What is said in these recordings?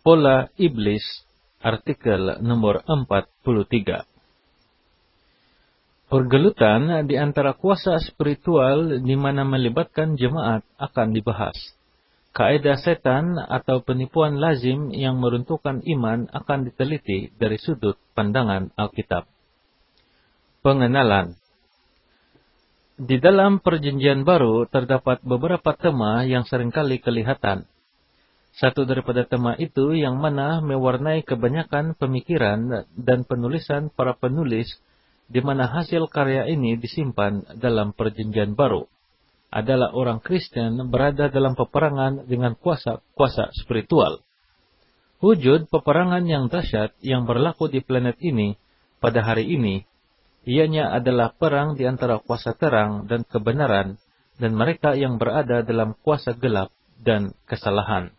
Pola Iblis, artikel nomor 43. Pergelutan di antara kuasa spiritual di mana melibatkan jemaat akan dibahas. Kaedah setan atau penipuan lazim yang meruntuhkan iman akan diteliti dari sudut pandangan Alkitab. Pengenalan. Di dalam Perjanjian Baru terdapat beberapa tema yang seringkali kelihatan. Satu daripada tema itu yang mana mewarnai kebanyakan pemikiran dan penulisan para penulis di mana hasil karya ini disimpan dalam Perjanjian Baru adalah orang Kristen berada dalam peperangan dengan kuasa-kuasa spiritual. Wujud peperangan yang dahsyat yang berlaku di planet ini pada hari ini, ianya adalah perang di antara kuasa terang dan kebenaran dan mereka yang berada dalam kuasa gelap dan kesalahan.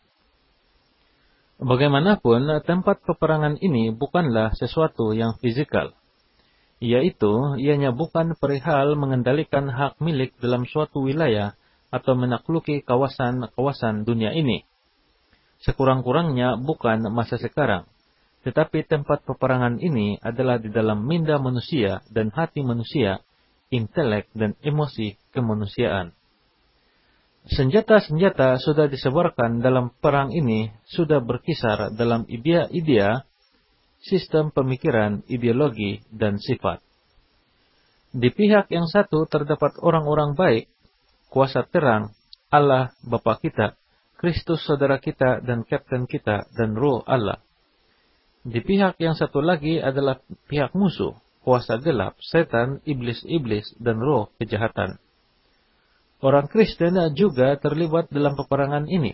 Bagaimanapun, tempat peperangan ini bukanlah sesuatu yang fisikal. Yaitu, ianya bukan perihal mengendalikan hak milik dalam suatu wilayah atau menakluki kawasan-kawasan dunia ini. Sekurang-kurangnya bukan masa sekarang. Tetapi tempat peperangan ini adalah di dalam minda manusia dan hati manusia, intelek dan emosi kemanusiaan. Senjata-senjata sudah disebarkan dalam perang ini sudah berkisar dalam idea-idea, sistem pemikiran, ideologi, dan sifat. Di pihak yang satu terdapat orang-orang baik, kuasa terang, Allah Bapa kita, Kristus saudara kita dan Kapten kita, dan Roh Allah. Di pihak yang satu lagi adalah pihak musuh, kuasa gelap, setan, iblis-iblis, dan roh kejahatan. Orang Kristen juga terlibat dalam peperangan ini.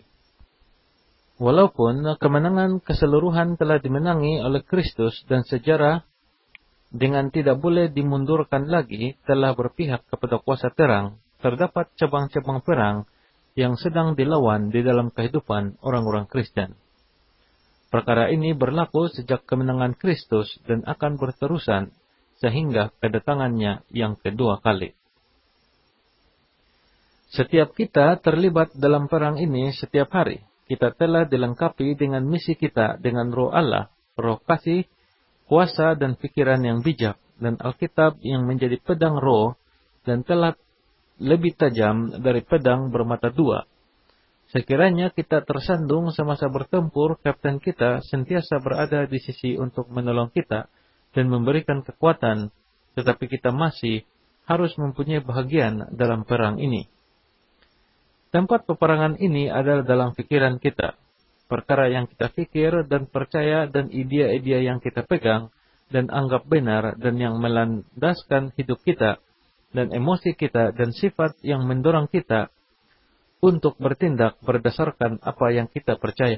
Walaupun kemenangan keseluruhan telah dimenangi oleh Kristus dan sejarah dengan tidak boleh dimundurkan lagi telah berpihak kepada kuasa terang, terdapat cabang-cabang perang yang sedang dilawan di dalam kehidupan orang-orang Kristen. Perkara ini berlaku sejak kemenangan Kristus dan akan berterusan sehingga kedatangannya yang kedua kali. Setiap kita terlibat dalam perang ini setiap hari. Kita telah dilengkapi dengan misi kita dengan Roh Allah, Roh kasih, kuasa dan pikiran yang bijak, dan Alkitab yang menjadi pedang roh dan telah lebih tajam dari pedang bermata dua. Sekiranya kita tersandung semasa bertempur, kapten kita sentiasa berada di sisi untuk menolong kita dan memberikan kekuatan, tetapi kita masih harus mempunyai bahagian dalam perang ini. Tempat peperangan ini adalah dalam pikiran kita. Perkara yang kita pikir dan percaya dan idea-idea yang kita pegang dan anggap benar dan yang melandaskan hidup kita dan emosi kita dan sifat yang mendorong kita untuk bertindak berdasarkan apa yang kita percaya.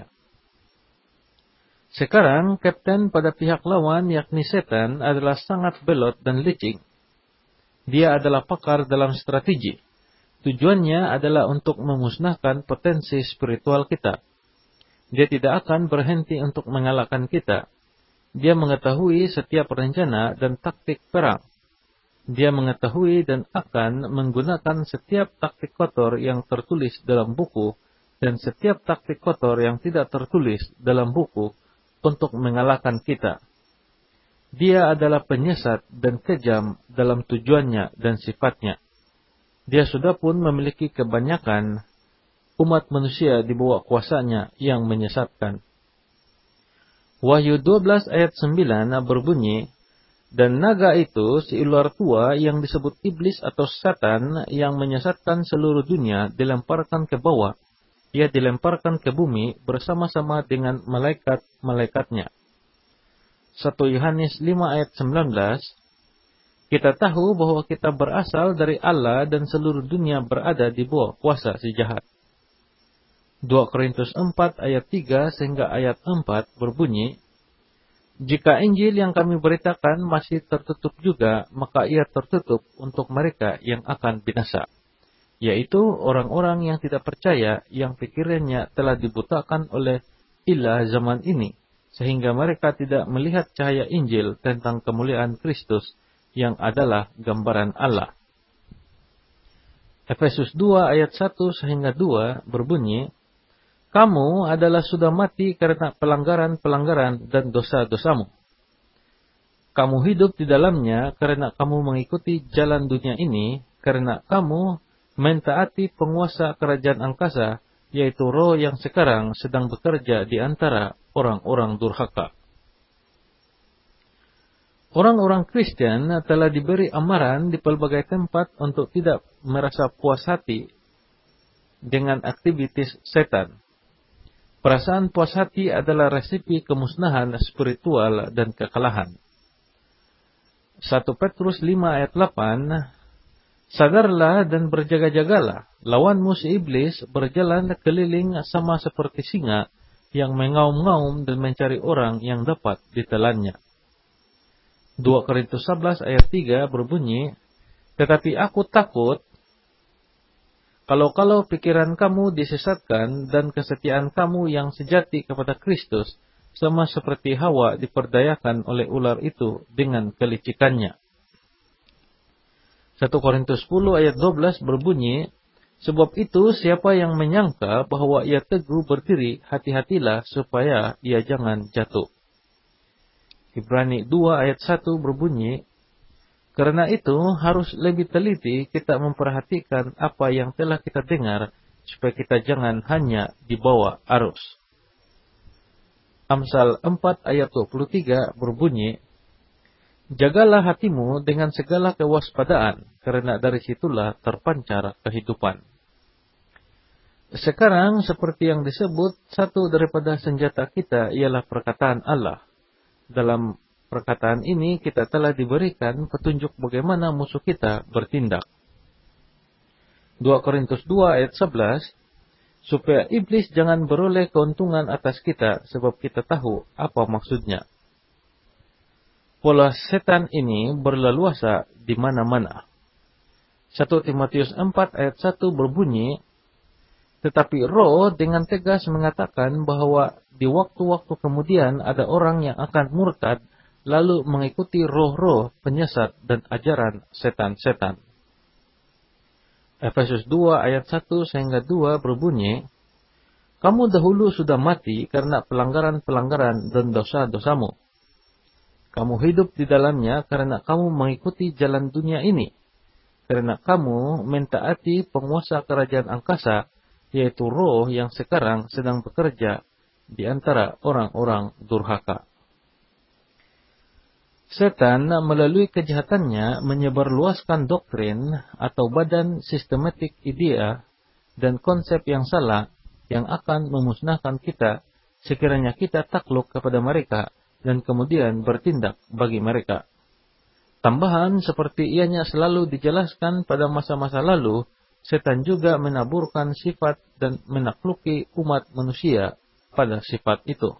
Sekarang, kapten pada pihak lawan yakni setan adalah sangat belot dan licik. Dia adalah pakar dalam strategi. Tujuannya adalah untuk memusnahkan potensi spiritual kita. Dia tidak akan berhenti untuk mengalahkan kita. Dia mengetahui setiap rencana dan taktik perang. Dia mengetahui dan akan menggunakan setiap taktik kotor yang tertulis dalam buku dan setiap taktik kotor yang tidak tertulis dalam buku untuk mengalahkan kita. Dia adalah penyesat dan kejam dalam tujuannya dan sifatnya. Dia sudah pun memiliki kebanyakan umat manusia di bawah kuasanya yang menyesatkan. Wahyu 12 ayat 9 berbunyi, dan naga itu si ular tua yang disebut iblis atau setan yang menyesatkan seluruh dunia dilemparkan ke bawah. Ia dilemparkan ke bumi bersama-sama dengan malaikat-malaikatnya. 1 Yohanes 5 ayat 19, kita tahu bahwa kita berasal dari Allah dan seluruh dunia berada di bawah kuasa si jahat. 2 Korintus 4 ayat 3 sehingga ayat 4 berbunyi, jika Injil yang kami beritakan masih tertutup juga, maka ia tertutup untuk mereka yang akan binasa, yaitu orang-orang yang tidak percaya, yang pikirannya telah dibutakan oleh ilah zaman ini, sehingga mereka tidak melihat cahaya Injil tentang kemuliaan Kristus, yang adalah gambaran Allah. Efesus 2 ayat 1 sehingga 2 berbunyi, Kamu adalah sudah mati karena pelanggaran-pelanggaran dan dosa-dosamu. Kamu hidup di dalamnya karena kamu mengikuti jalan dunia ini, karena kamu mentaati penguasa kerajaan angkasa, yaitu roh yang sekarang sedang bekerja di antara orang-orang durhaka. Orang-orang Kristen telah diberi amaran di pelbagai tempat untuk tidak merasa puas hati dengan aktivitas setan. Perasaan puas hati adalah resipi kemusnahan spiritual dan kekalahan. 1 Petrus 5 ayat 8, sadarlah dan berjaga-jagalah, lawanmu si iblis berjalan keliling sama seperti singa yang mengaum-ngaum dan mencari orang yang dapat ditelannya. 2 Korintus 11 ayat 3 berbunyi, tetapi aku takut kalau pikiran kamu disesatkan dan kesetiaan kamu yang sejati kepada Kristus sama seperti Hawa diperdayakan oleh ular itu dengan kelicikannya. 1 Korintus 10 ayat 12 berbunyi, sebab itu siapa yang menyangka bahwa ia teguh berdiri, hati-hatilah supaya ia jangan jatuh. Ibrani 2 ayat 1 berbunyi, karena itu harus lebih teliti kita memperhatikan apa yang telah kita dengar, supaya kita jangan hanya dibawa arus. Amsal 4 ayat 23 berbunyi, jagalah hatimu dengan segala kewaspadaan, karena dari situlah terpancar kehidupan. Sekarang, seperti yang disebut, satu daripada senjata kita ialah perkataan Allah. Dalam perkataan ini kita telah diberikan petunjuk bagaimana musuh kita bertindak. 2 Korintus 2 ayat 11, supaya iblis jangan beroleh keuntungan atas kita, sebab kita tahu apa maksudnya. Pola setan ini berleluasa di mana-mana. 1 Timotius 4 ayat 1 berbunyi, tetapi roh dengan tegas mengatakan bahwa di waktu-waktu kemudian ada orang yang akan murtad, lalu mengikuti roh-roh penyesat dan ajaran setan-setan. Efesus 2 ayat 1 sehingga 2 berbunyi, kamu dahulu sudah mati karena pelanggaran-pelanggaran dan dosa-dosamu. Kamu hidup di dalamnya karena kamu mengikuti jalan dunia ini. Karena kamu mentaati penguasa kerajaan angkasa, yaitu roh yang sekarang sedang bekerja di antara orang-orang durhaka. Setan melalui kejahatannya menyebarluaskan doktrin atau badan sistematik idea dan konsep yang salah yang akan memusnahkan kita sekiranya kita takluk kepada mereka dan kemudian bertindak bagi mereka. Tambahan, seperti ianya selalu dijelaskan pada masa-masa lalu, setan juga menaburkan sifat dan menakluki umat manusia pada sifat itu.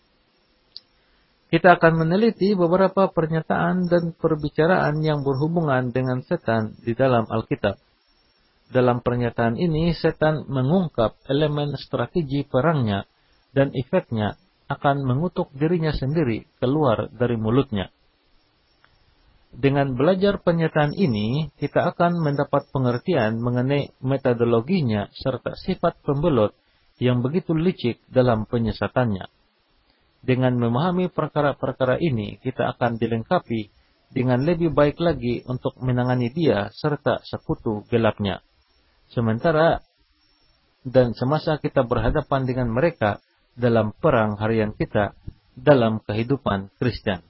Kita akan meneliti beberapa pernyataan dan perbicaraan yang berhubungan dengan setan di dalam Alkitab. Dalam pernyataan ini, setan mengungkap elemen strategi perangnya dan efeknya akan mengutuk dirinya sendiri keluar dari mulutnya. Dengan belajar pernyataan ini, kita akan mendapat pengertian mengenai metodologinya serta sifat pembelot yang begitu licik dalam penyesatannya. Dengan memahami perkara-perkara ini, kita akan dilengkapi dengan lebih baik lagi untuk menangani dia serta sekutu gelapnya. Sementara dan semasa kita berhadapan dengan mereka dalam perang harian kita dalam kehidupan Kristen.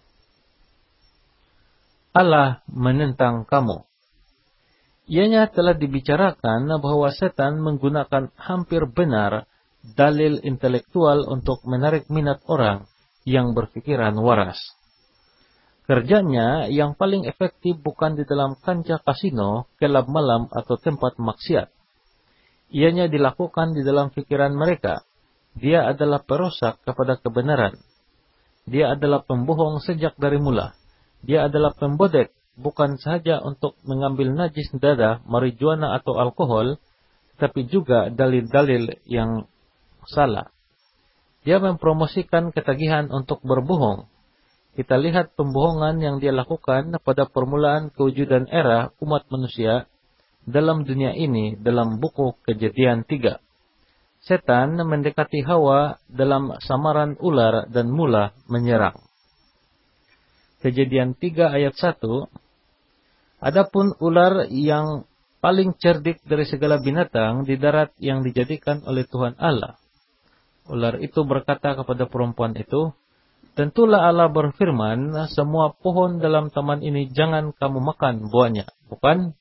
Allah menentang kamu. Ianya telah dibicarakan bahwa setan menggunakan hampir benar dalil intelektual untuk menarik minat orang yang berpikiran waras. Kerjanya yang paling efektif bukan di dalam kancah kasino, kelab malam, atau tempat maksiat. Ianya dilakukan di dalam pikiran mereka. Dia adalah perusak kepada kebenaran. Dia adalah pembohong sejak dari mula. Dia adalah pembodek, bukan sahaja untuk mengambil najis dada, marijuana atau alkohol, tapi juga dalil-dalil yang salah. Dia mempromosikan ketagihan untuk berbohong. Kita lihat pembohongan yang dia lakukan pada permulaan kewujudan era umat manusia dalam dunia ini dalam buku Kejadian 3. Setan mendekati Hawa dalam samaran ular dan mula menyerang. Kejadian 3 ayat 1. Adapun ular yang paling cerdik dari segala binatang di darat yang dijadikan oleh Tuhan Allah. Ular itu berkata kepada perempuan itu, tentulah Allah berfirman, semua pohon dalam taman ini jangan kamu makan buahnya, bukan?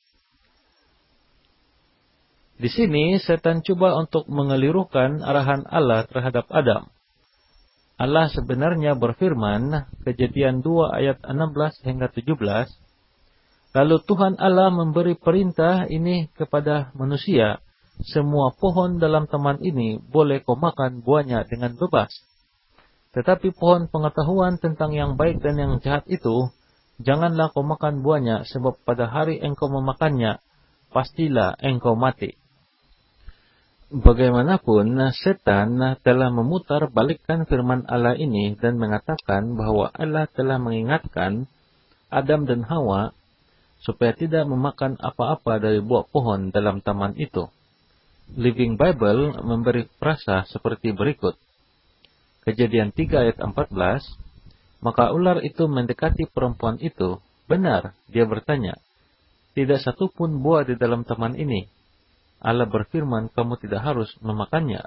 Di sini setan coba untuk mengelirukan arahan Allah terhadap Adam. Allah sebenarnya berfirman, Kejadian 2 ayat 16 hingga 17, lalu Tuhan Allah memberi perintah ini kepada manusia, semua pohon dalam taman ini boleh kau makan buahnya dengan bebas. Tetapi pohon pengetahuan tentang yang baik dan yang jahat itu, janganlah kau makan buahnya, sebab pada hari engkau memakannya, pastilah engkau mati. Bagaimanapun, setan telah memutar balikkan firman Allah ini dan mengatakan bahwa Allah telah mengingatkan Adam dan Hawa supaya tidak memakan apa-apa dari buah pohon dalam taman itu. Living Bible memberi frasa seperti berikut. Kejadian 3 ayat 14, maka ular itu mendekati perempuan itu. Benar, dia bertanya, tidak satu pun buah di dalam taman ini. Allah berfirman, kamu tidak harus memakannya.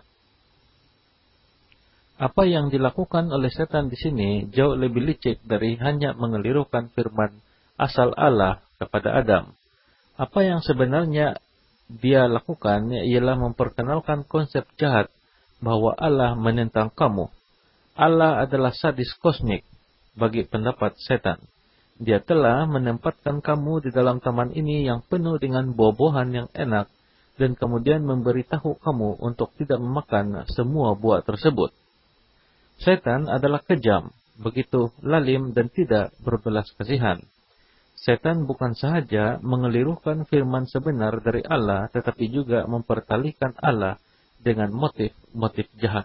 Apa yang dilakukan oleh setan di sini jauh lebih licik dari hanya mengelirukan firman asal Allah kepada Adam. Apa yang sebenarnya dia lakukan ialah memperkenalkan konsep jahat bahwa Allah menentang kamu. Allah adalah sadis kosmik bagi pendapat setan. Dia telah menempatkan kamu di dalam taman ini yang penuh dengan buah-buahan yang enak, dan kemudian memberitahu kamu untuk tidak memakan semua buah tersebut. Setan adalah kejam, begitu lalim dan tidak berbelas kasihan. Setan bukan sahaja mengelirukan firman sebenar dari Allah, tetapi juga mempertalikan Allah dengan motif-motif jahat.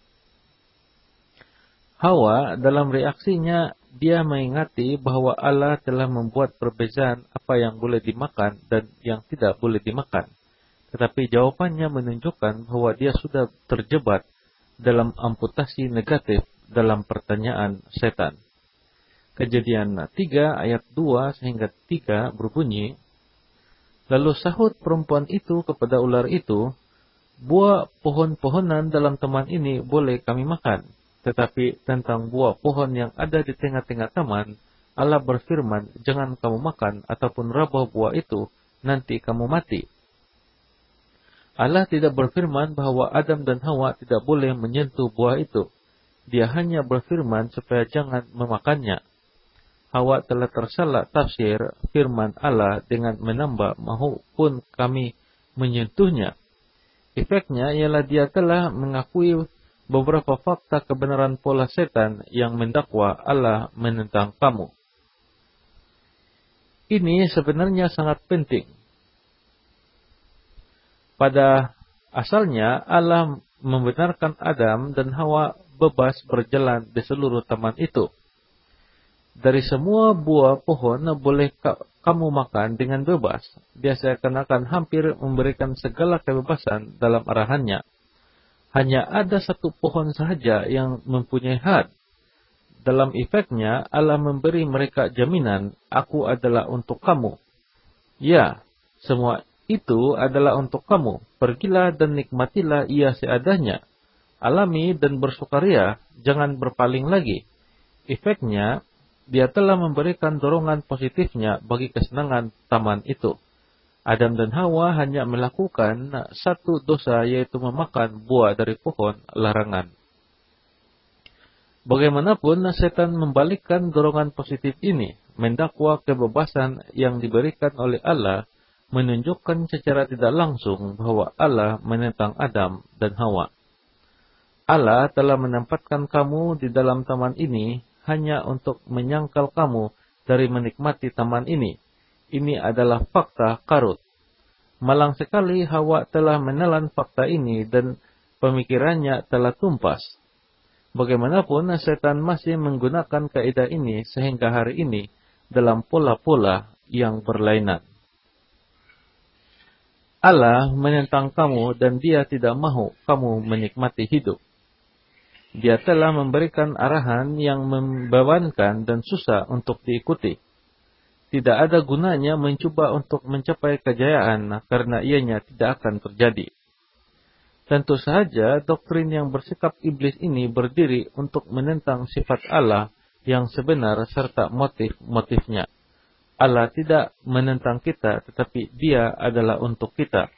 Hawa dalam reaksinya, dia mengingati bahwa Allah telah membuat perbezaan apa yang boleh dimakan dan yang tidak boleh dimakan. Tetapi jawabannya menunjukkan bahwa dia sudah terjebak dalam amputasi negatif dalam pertanyaan setan. Kejadian 3 ayat 2 sehingga 3 berbunyi, lalu sahut perempuan itu kepada ular itu, buah pohon-pohonan dalam taman ini boleh kami makan, tetapi tentang buah pohon yang ada di tengah-tengah taman, Allah berfirman, jangan kamu makan ataupun raba buah itu, nanti kamu mati. Allah tidak berfirman bahwa Adam dan Hawa tidak boleh menyentuh buah itu. Dia hanya berfirman supaya jangan memakannya. Hawa telah tersalah tafsir firman Allah dengan menambah maupun kami menyentuhnya. Efeknya ialah dia telah mengakui beberapa fakta kebenaran pola setan yang mendakwa Allah menentang kamu. Ini sebenarnya sangat penting. Pada asalnya Allah membenarkan Adam dan Hawa bebas berjalan di seluruh taman itu. Dari semua buah pohon boleh kamu makan dengan bebas. Dia seakan-akan hampir memberikan segala kebebasan dalam arahannya. Hanya ada satu pohon sahaja yang mempunyai had. Dalam efeknya, Allah memberi mereka jaminan, aku adalah untuk kamu. Ya, semua itu adalah untuk kamu. Pergilah dan nikmatilah ia seadanya. Alami dan bersukaria, jangan berpaling lagi. Efeknya, dia telah memberikan dorongan positifnya bagi kesenangan taman itu. Adam dan Hawa hanya melakukan satu dosa, yaitu memakan buah dari pohon larangan. Bagaimanapun, setan membalikkan dorongan positif ini, mendakwa kebebasan yang diberikan oleh Allah, menunjukkan secara tidak langsung bahwa Allah menentang Adam dan Hawa. Allah telah menempatkan kamu di dalam taman ini hanya untuk menyangkal kamu dari menikmati taman ini. Ini adalah fakta karut. Malang sekali Hawa telah menelan fakta ini dan pemikirannya telah tumpas. Bagaimanapun, setan masih menggunakan kaidah ini sehingga hari ini dalam pola-pola yang berlainan. Allah menentang kamu dan Dia tidak mahu kamu menikmati hidup. Dia telah memberikan arahan yang membebankan dan susah untuk diikuti. Tidak ada gunanya mencoba untuk mencapai kejayaan karena ianya tidak akan terjadi. Tentu saja doktrin yang bersikap iblis ini berdiri untuk menentang sifat Allah yang sebenar serta motif-motifnya. Allah tidak menentang kita, tetapi Dia adalah untuk kita.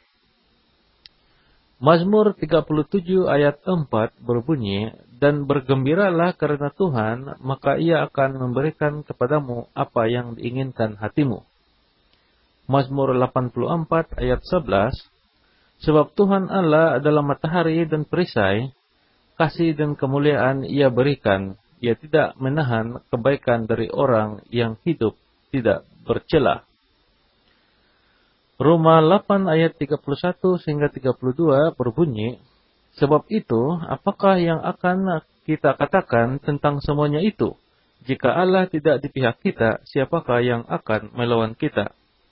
Mazmur 37 ayat 4 berbunyi, "Dan bergembiralah karena Tuhan, maka Ia akan memberikan kepadamu apa yang diinginkan hatimu." Mazmur 84 ayat 11, "Sebab Tuhan Allah adalah matahari dan perisai, kasih dan kemuliaan Ia berikan. Ia tidak menahan kebaikan dari orang yang hidup tidak bercela." Roma 8 ayat 31 hingga 32 berbunyi, "Sebab itu, apakah yang akan kita katakan tentang semuanya itu? Jika Allah tidak di pihak kita, siapakah yang akan melawan kita?"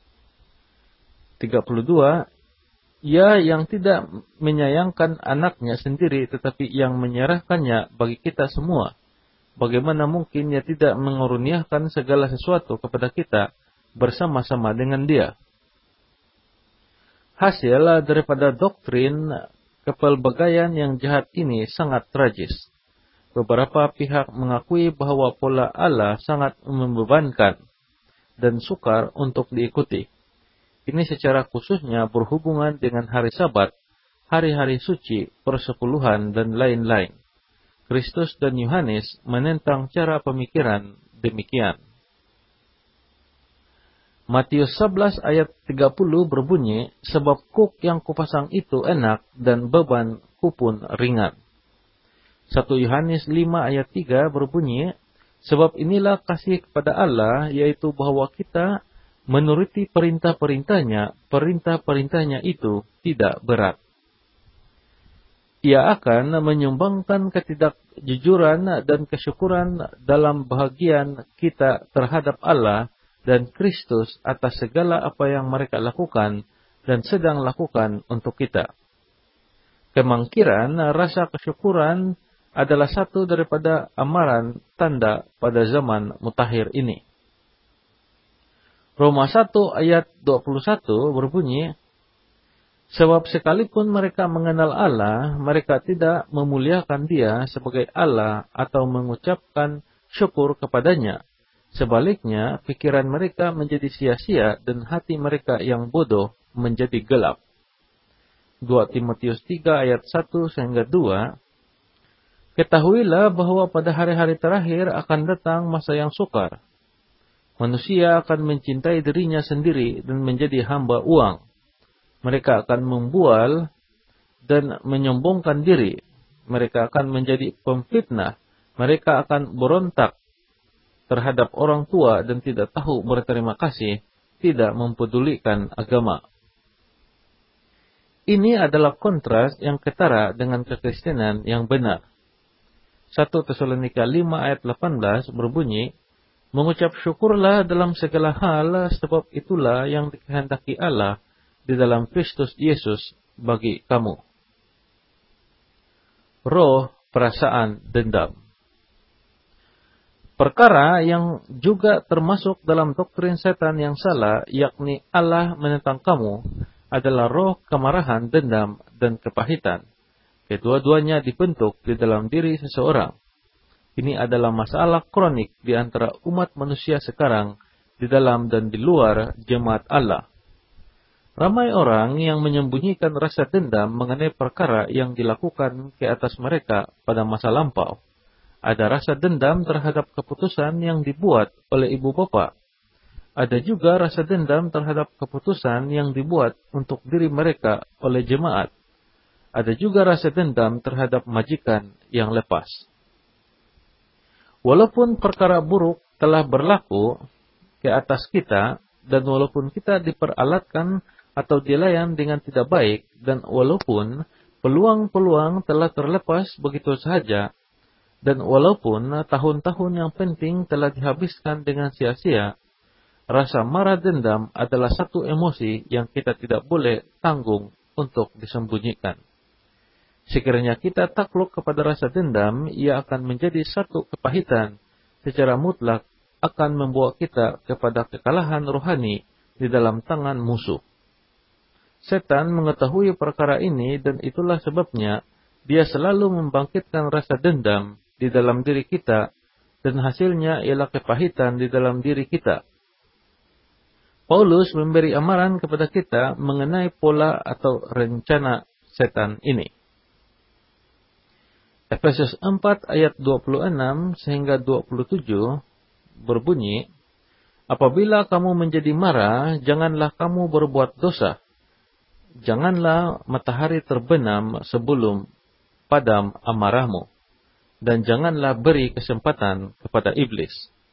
32, "Ia yang tidak menyayangkan anaknya sendiri, tetapi yang menyerahkannya bagi kita semua, bagaimana mungkin Ia tidak mengurniakan segala sesuatu kepada kita bersama-sama dengan Dia?" Hasil daripada doktrin kepelbagaian yang jahat ini sangat tragis. Beberapa pihak mengakui bahwa pola Allah sangat membebankan dan sukar untuk diikuti. Ini secara khususnya berhubungan dengan hari Sabat, hari-hari suci, persepuluhan, dan lain-lain. Kristus dan Yohanes menentang cara pemikiran demikian. Matius 11 ayat 30 berbunyi, "Sebab kuk yang kupasang itu enak dan beban ku pun ringan." 1 Yohanes 5 ayat 3 berbunyi, "Sebab inilah kasih kepada Allah, yaitu bahwa kita menuruti perintah-perintahnya. Perintah-perintahnya itu tidak berat." Ia akan menyumbangkan ketidakjujuran dan kesyukuran dalam bahagian kita terhadap Allah dan Kristus atas segala apa yang mereka lakukan dan sedang lakukan untuk kita. Kemangkiran rasa kesyukuran adalah satu daripada amaran tanda pada zaman mutakhir ini. Roma 1 ayat 21 berbunyi, "Sebab sekalipun mereka mengenal Allah, mereka tidak memuliakan Dia sebagai Allah atau mengucapkan syukur kepadanya. Sebaliknya, pikiran mereka menjadi sia-sia dan hati mereka yang bodoh menjadi gelap." 2 Timotius 3 ayat 1 hingga 2, "Ketahuilah bahwa pada hari-hari terakhir akan datang masa yang sukar. Manusia akan mencintai dirinya sendiri dan menjadi hamba uang. Mereka akan membual dan menyombongkan diri. Mereka akan menjadi pemfitnah. Mereka akan berontak terhadap orang tua dan tidak tahu berterima kasih, tidak mempedulikan agama." Ini adalah kontras yang ketara dengan kekristenan yang benar. 1 Tesalonika 5 ayat 18 berbunyi, "Mengucap syukurlah dalam segala hal, sebab itulah yang dikehendaki Allah di dalam Kristus Yesus bagi kamu." Roh, perasaan, dendam. Perkara yang juga termasuk dalam doktrin setan yang salah, yakni Allah menentang kamu, adalah roh kemarahan, dendam, dan kepahitan. Kedua-duanya dibentuk di dalam diri seseorang. Ini adalah masalah kronik di antara umat manusia sekarang, di dalam dan di luar jemaat Allah. Ramai orang yang menyembunyikan rasa dendam mengenai perkara yang dilakukan ke atas mereka pada masa lampau. Ada rasa dendam terhadap keputusan yang dibuat oleh ibu bapa. Ada juga rasa dendam terhadap keputusan yang dibuat untuk diri mereka oleh jemaat. Ada juga rasa dendam terhadap majikan yang lepas. Walaupun perkara buruk telah berlaku ke atas kita, dan walaupun kita diperalatkan atau dilayan dengan tidak baik, dan walaupun peluang-peluang telah terlepas begitu sahaja, dan walaupun tahun-tahun yang penting telah dihabiskan dengan sia-sia, rasa marah dendam adalah satu emosi yang kita tidak boleh tanggung untuk disembunyikan. Sekiranya kita takluk kepada rasa dendam, ia akan menjadi satu kepahitan secara mutlak, akan membawa kita kepada kekalahan rohani di dalam tangan musuh. Setan mengetahui perkara ini dan itulah sebabnya dia selalu membangkitkan rasa dendam di dalam diri kita dan hasilnya ialah kepahitan di dalam diri kita. Paulus memberi amaran kepada kita mengenai pola atau rencana setan ini. Efesus 4 ayat 26 sehingga 27 berbunyi, apabila kamu menjadi marah, janganlah kamu berbuat dosa. Janganlah matahari terbenam sebelum padam amarahmu. Dan janganlah beri kesempatan kepada iblis.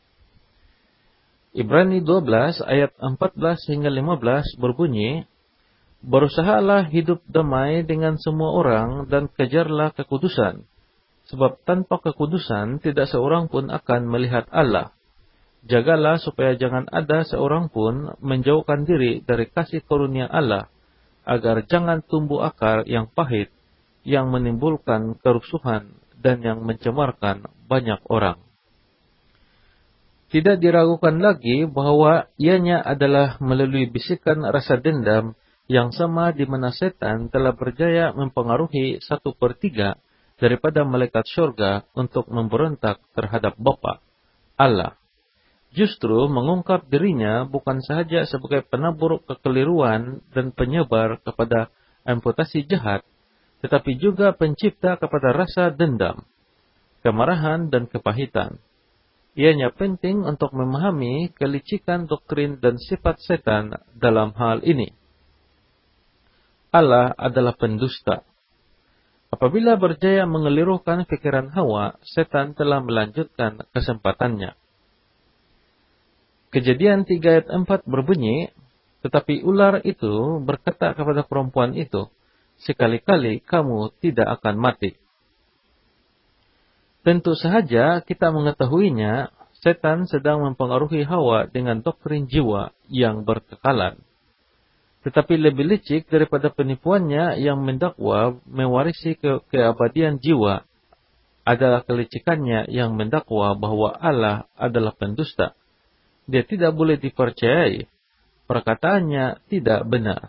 Ibrani 12 ayat 14 hingga 15 berbunyi, berusahalah hidup damai dengan semua orang dan kejarlah kekudusan. Sebab tanpa kekudusan tidak seorang pun akan melihat Allah. Jagalah supaya jangan ada seorang pun menjauhkan diri dari kasih karunia Allah, agar jangan tumbuh akar yang pahit, yang menimbulkan kerusuhan dan yang mencemarkan banyak orang. Tidak diragukan lagi bahwa ianya adalah melalui bisikan rasa dendam yang sama di mana setan telah berjaya mempengaruhi 1/3 daripada malaikat syurga untuk memberontak terhadap Bapa, Allah. Justru mengungkap dirinya bukan sahaja sebagai penabur kekeliruan dan penyebar kepada amputasi jahat, tetapi juga pencipta kepada rasa dendam, kemarahan, dan kepahitan. Ianya penting untuk memahami kelicikan doktrin dan sifat setan dalam hal ini. Allah adalah pendusta. Apabila berjaya mengelirukan pikiran Hawa, setan telah melanjutkan kesempatannya. Kejadian 3 ayat 4 berbunyi, tetapi ular itu berkata kepada perempuan itu, sekali-kali kamu tidak akan mati. Tentu sahaja kita mengetahuinya, setan sedang mempengaruhi Hawa dengan doktrin jiwa yang berkekalan. Tetapi lebih licik daripada penipuannya yang mendakwa mewarisi keabadian jiwa adalah kelicikannya yang mendakwa bahwa Allah adalah pendusta. Dia tidak boleh dipercayai. Perkataannya tidak benar.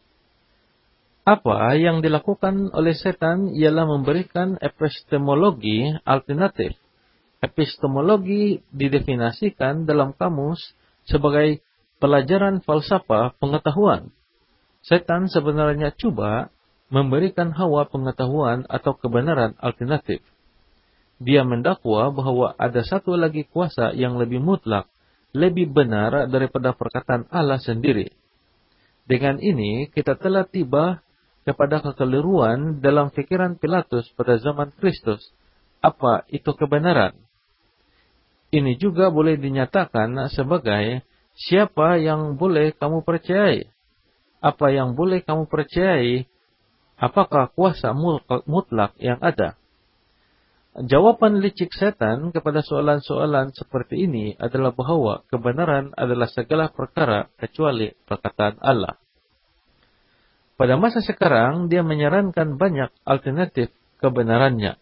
Apa yang dilakukan oleh setan ialah memberikan epistemologi alternatif. Epistemologi didefinisikan dalam kamus sebagai pelajaran falsafah pengetahuan. Setan sebenarnya cuba memberikan Hawa pengetahuan atau kebenaran alternatif. Dia mendakwa bahwa ada satu lagi kuasa yang lebih mutlak, lebih benar daripada perkataan Allah sendiri. Dengan ini, kita telah tiba kepada kekeliruan dalam pikiran Pilatus pada zaman Kristus. Apa itu kebenaran? Ini juga boleh dinyatakan sebagai siapa yang boleh kamu percayai? Apa yang boleh kamu percayai? Apakah kuasa mutlak yang ada? Jawaban licik setan kepada soalan-soalan seperti ini adalah bahwa kebenaran adalah segala perkara kecuali perkataan Allah. Pada masa sekarang, dia menyarankan banyak alternatif kebenarannya.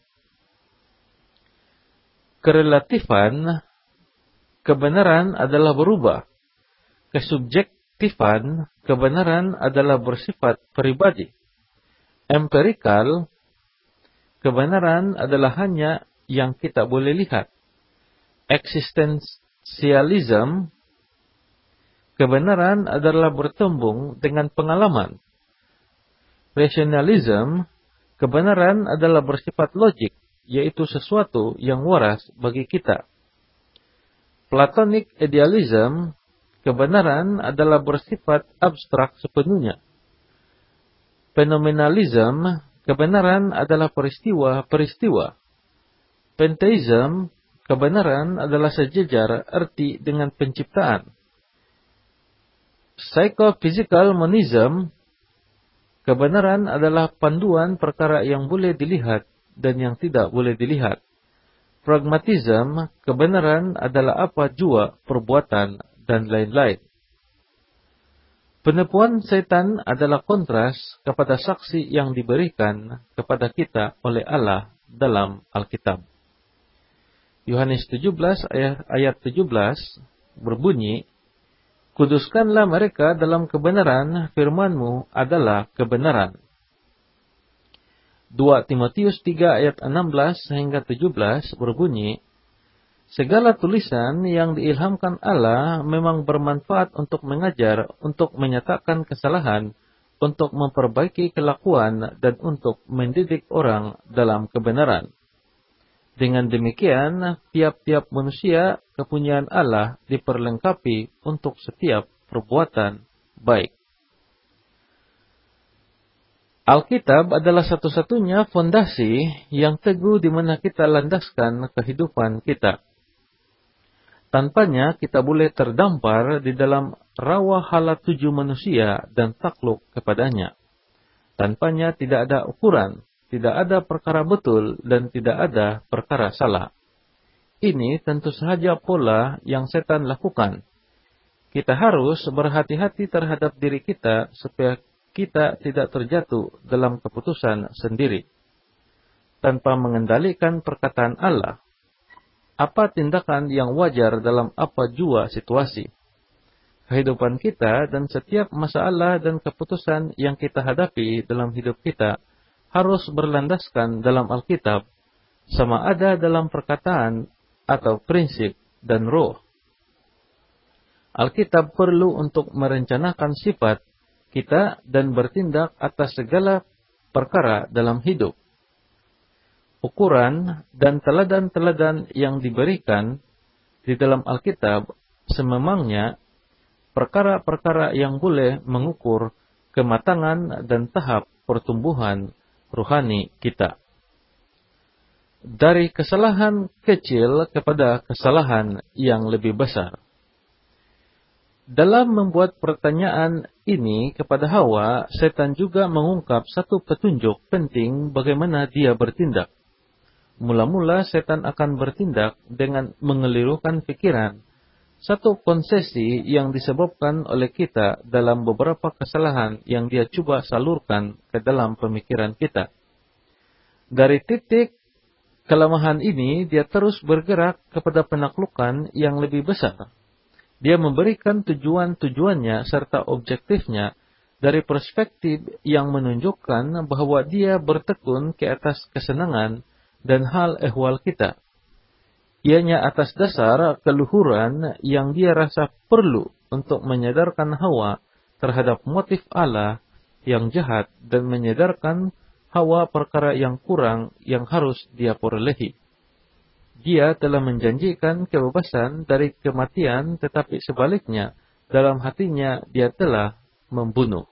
Kerelatifan kebenaran adalah berubah. Kesubjektifan kebenaran adalah bersifat pribadi. Empirikal kebenaran adalah hanya yang kita boleh lihat. Eksistensialisme, kebenaran adalah bertembung dengan pengalaman. Rasionalisme, kebenaran adalah bersifat logik, yaitu sesuatu yang waras bagi kita. Platonic idealism, kebenaran adalah bersifat abstrak sepenuhnya. Fenomenalism, kebenaran adalah peristiwa-peristiwa. Pantheism, kebenaran adalah sejajar arti dengan penciptaan. Psychophysical monism, kebenaran adalah panduan perkara yang boleh dilihat dan yang tidak boleh dilihat. Pragmatism, kebenaran adalah apa jua perbuatan dan lain-lain. Penipuan setan adalah kontras kepada saksi yang diberikan kepada kita oleh Allah dalam Alkitab. Yohanes 17 ayat 17 berbunyi, "Kuduskanlah mereka dalam kebenaran, firman-Mu adalah kebenaran." 2 Timotius 3 ayat 16 hingga 17 berbunyi, "Segala tulisan yang diilhamkan Allah memang bermanfaat untuk mengajar, untuk menyatakan kesalahan, untuk memperbaiki kelakuan, dan untuk mendidik orang dalam kebenaran. Dengan demikian, tiap-tiap manusia kepunyaan Allah diperlengkapi untuk setiap perbuatan baik." Alkitab adalah satu-satunya fondasi yang teguh di mana kita landaskan kehidupan kita. Tanpanya kita boleh terdampar di dalam rawa hala tuju manusia dan takluk kepadanya. Tanpanya tidak ada ukuran, tidak ada perkara betul, dan tidak ada perkara salah. Ini tentu saja pola yang setan lakukan. Kita harus berhati-hati terhadap diri kita supaya kita tidak terjatuh dalam keputusan sendiri. Tanpa mengendalikan perkataan Allah, apa tindakan yang wajar dalam apa jua situasi? Kehidupan kita dan setiap masalah dan keputusan yang kita hadapi dalam hidup kita harus berlandaskan dalam Alkitab, sama ada dalam perkataan atau prinsip dan roh. Alkitab perlu untuk merencanakan sifat kita dan bertindak atas segala perkara dalam hidup. Ukuran dan teladan-teladan yang diberikan di dalam Alkitab sememangnya perkara-perkara yang boleh mengukur kematangan dan tahap pertumbuhan rohani kita. Dari kesalahan kecil kepada kesalahan yang lebih besar. Dalam membuat pertanyaan ini kepada Hawa, setan juga mengungkap satu petunjuk penting bagaimana dia bertindak. Mula-mula setan akan bertindak dengan mengelirukan pikiran, satu konsesi yang disebabkan oleh kita dalam beberapa kesalahan yang dia coba salurkan ke dalam pemikiran kita. Dari titik kelemahan ini, dia terus bergerak kepada penaklukan yang lebih besar. Dia memberikan tujuan-tujuannya serta objektifnya dari perspektif yang menunjukkan bahwa dia bertekun ke atas kesenangan dan hal ehwal kita. Ianya atas dasar keluhuran yang dia rasa perlu untuk menyadarkan Hawa terhadap motif Allah yang jahat dan menyadarkan Hawa perkara yang kurang yang harus dia perolehi. Dia telah menjanjikan kebebasan dari kematian, tetapi sebaliknya, dalam hatinya dia telah membunuh.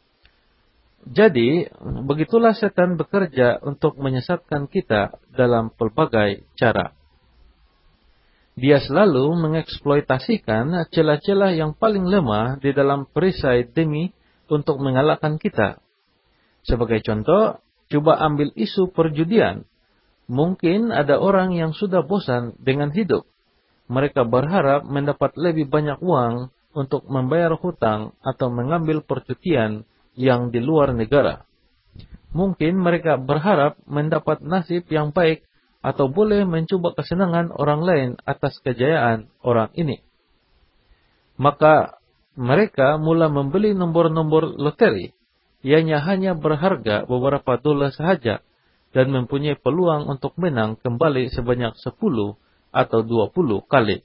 Jadi, begitulah setan bekerja untuk menyesatkan kita dalam pelbagai cara. Dia selalu mengeksploitasikan celah-celah yang paling lemah di dalam perisai demi untuk mengalahkan kita. Sebagai contoh, coba ambil isu perjudian. Mungkin ada orang yang sudah bosan dengan hidup. Mereka berharap mendapat lebih banyak uang untuk membayar hutang atau mengambil percutian yang di luar negara. Mungkin mereka berharap mendapat nasib yang baik atau boleh mencoba kesenangan orang lain atas kejayaan orang ini. Maka mereka mula membeli nombor-nombor loteri. Ianya hanya berharga beberapa dolar sahaja dan mempunyai peluang untuk menang kembali sebanyak 10 atau 20 kali.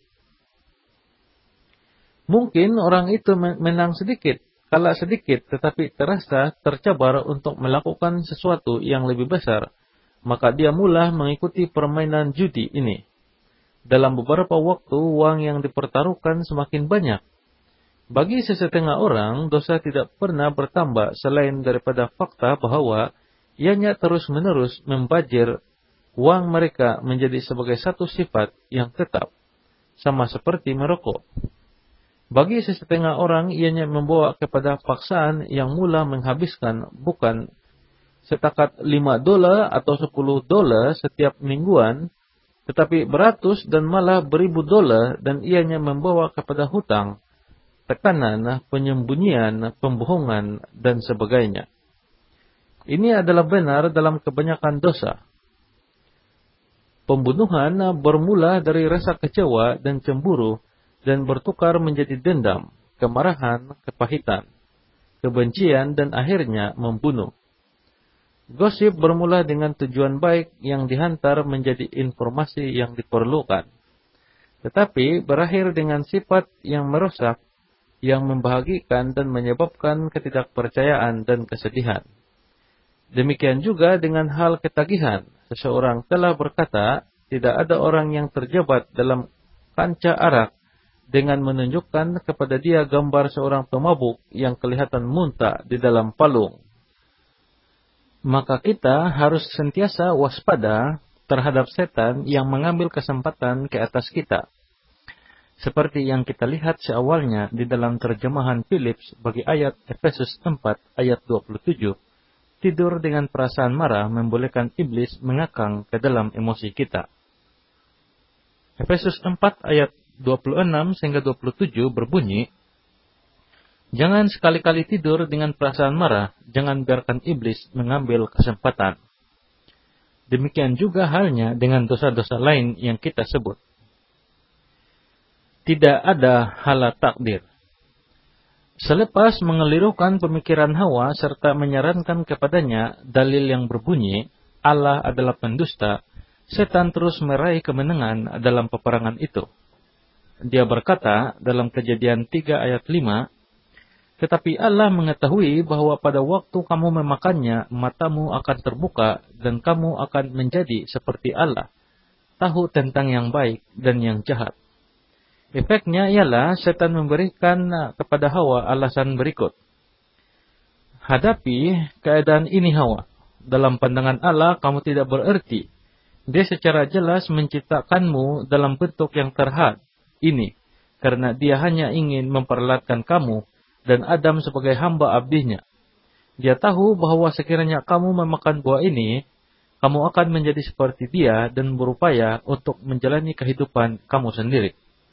Mungkin orang itu menang sedikit, kalah sedikit, tetapi terasa tercabar untuk melakukan sesuatu yang lebih besar, maka dia mula mengikuti permainan judi ini. Dalam beberapa waktu, uang yang dipertaruhkan semakin banyak. Bagi sesetengah orang, dosa tidak pernah bertambah selain daripada fakta bahwa ianya terus-menerus membajir uang mereka menjadi sebagai satu sifat yang tetap, sama seperti merokok. Bagi sesetengah orang, ianya membawa kepada paksaan yang mula menghabiskan bukan setakat $5 atau $10 setiap mingguan, tetapi beratus dan malah beribu dolar, dan ianya membawa kepada hutang, tekanan, penyembunyian, pembohongan, dan sebagainya. Ini adalah benar dalam kebanyakan dosa. Pembunuhan bermula dari rasa kecewa dan cemburu, dan bertukar menjadi dendam, kemarahan, kepahitan, kebencian, dan akhirnya membunuh. Gosip bermula dengan tujuan baik yang dihantar menjadi informasi yang diperlukan, tetapi berakhir dengan sifat yang merusak, yang membahagikan dan menyebabkan ketidakpercayaan dan kesedihan. Demikian juga dengan hal ketagihan. Seseorang telah berkata, tidak ada orang yang terjebat dalam kancah arak dengan menunjukkan kepada dia gambar seorang pemabuk yang kelihatan muntah di dalam palung. Maka kita harus sentiasa waspada terhadap setan yang mengambil kesempatan ke atas kita. Seperti yang kita lihat seawalnya di dalam terjemahan Phillips bagi ayat Efesus 4 ayat 27, tidur dengan perasaan marah membolehkan iblis mengakang ke dalam emosi kita. Efesus 4 ayat 26 hingga 27 berbunyi, jangan sekali-kali tidur dengan perasaan marah, jangan biarkan iblis mengambil kesempatan. Demikian juga halnya dengan dosa-dosa lain yang kita sebut. Tidak ada hala takdir. Selepas mengelirukan pemikiran Hawa serta menyarankan kepadanya dalil yang berbunyi, Allah adalah pendusta, setan terus meraih kemenangan dalam peperangan itu. Dia berkata dalam Kejadian 3 ayat 5, tetapi Allah mengetahui bahwa pada waktu kamu memakannya, matamu akan terbuka dan kamu akan menjadi seperti Allah, tahu tentang yang baik dan yang jahat. Efeknya ialah setan memberikan kepada Hawa alasan berikut. Hadapi keadaan ini Hawa. Dalam pandangan Allah kamu tidak bererti. Dia secara jelas menciptakanmu dalam bentuk yang terhad. Ini karena dia hanya ingin memperlihatkan kamu dan Adam sebagai hamba abdinya. Dia tahu bahwa sekiranya kamu memakan buah ini, kamu akan menjadi seperti dia dan berupaya untuk menjalani kehidupan kamu sendiri.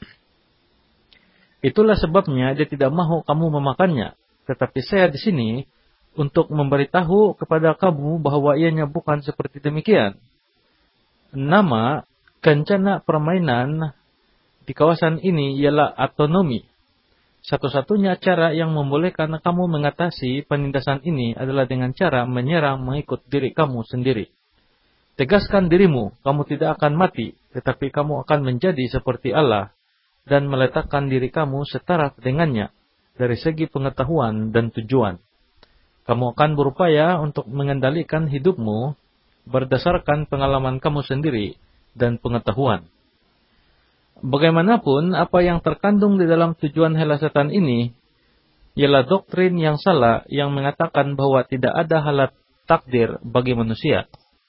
Itulah sebabnya dia tidak mahu kamu memakannya. Tetapi saya di sini untuk memberitahu kepada kamu bahwa ianya bukan seperti demikian. Nama kencana permainan di kawasan ini ialah autonomi. Satu-satunya cara yang membolehkan kamu mengatasi penindasan ini adalah dengan cara menyerang mengikut diri kamu sendiri. Tegaskan dirimu, kamu tidak akan mati, tetapi kamu akan menjadi seperti Allah dan meletakkan diri kamu setara dengannya dari segi pengetahuan dan tujuan. Kamu akan berupaya untuk mengendalikan hidupmu berdasarkan pengalaman kamu sendiri dan pengetahuan. Bagaimanapun, apa yang terkandung di dalam tujuan hela setan ini ialah doktrin yang salah yang mengatakan bahwa tidak ada hala takdir bagi manusia.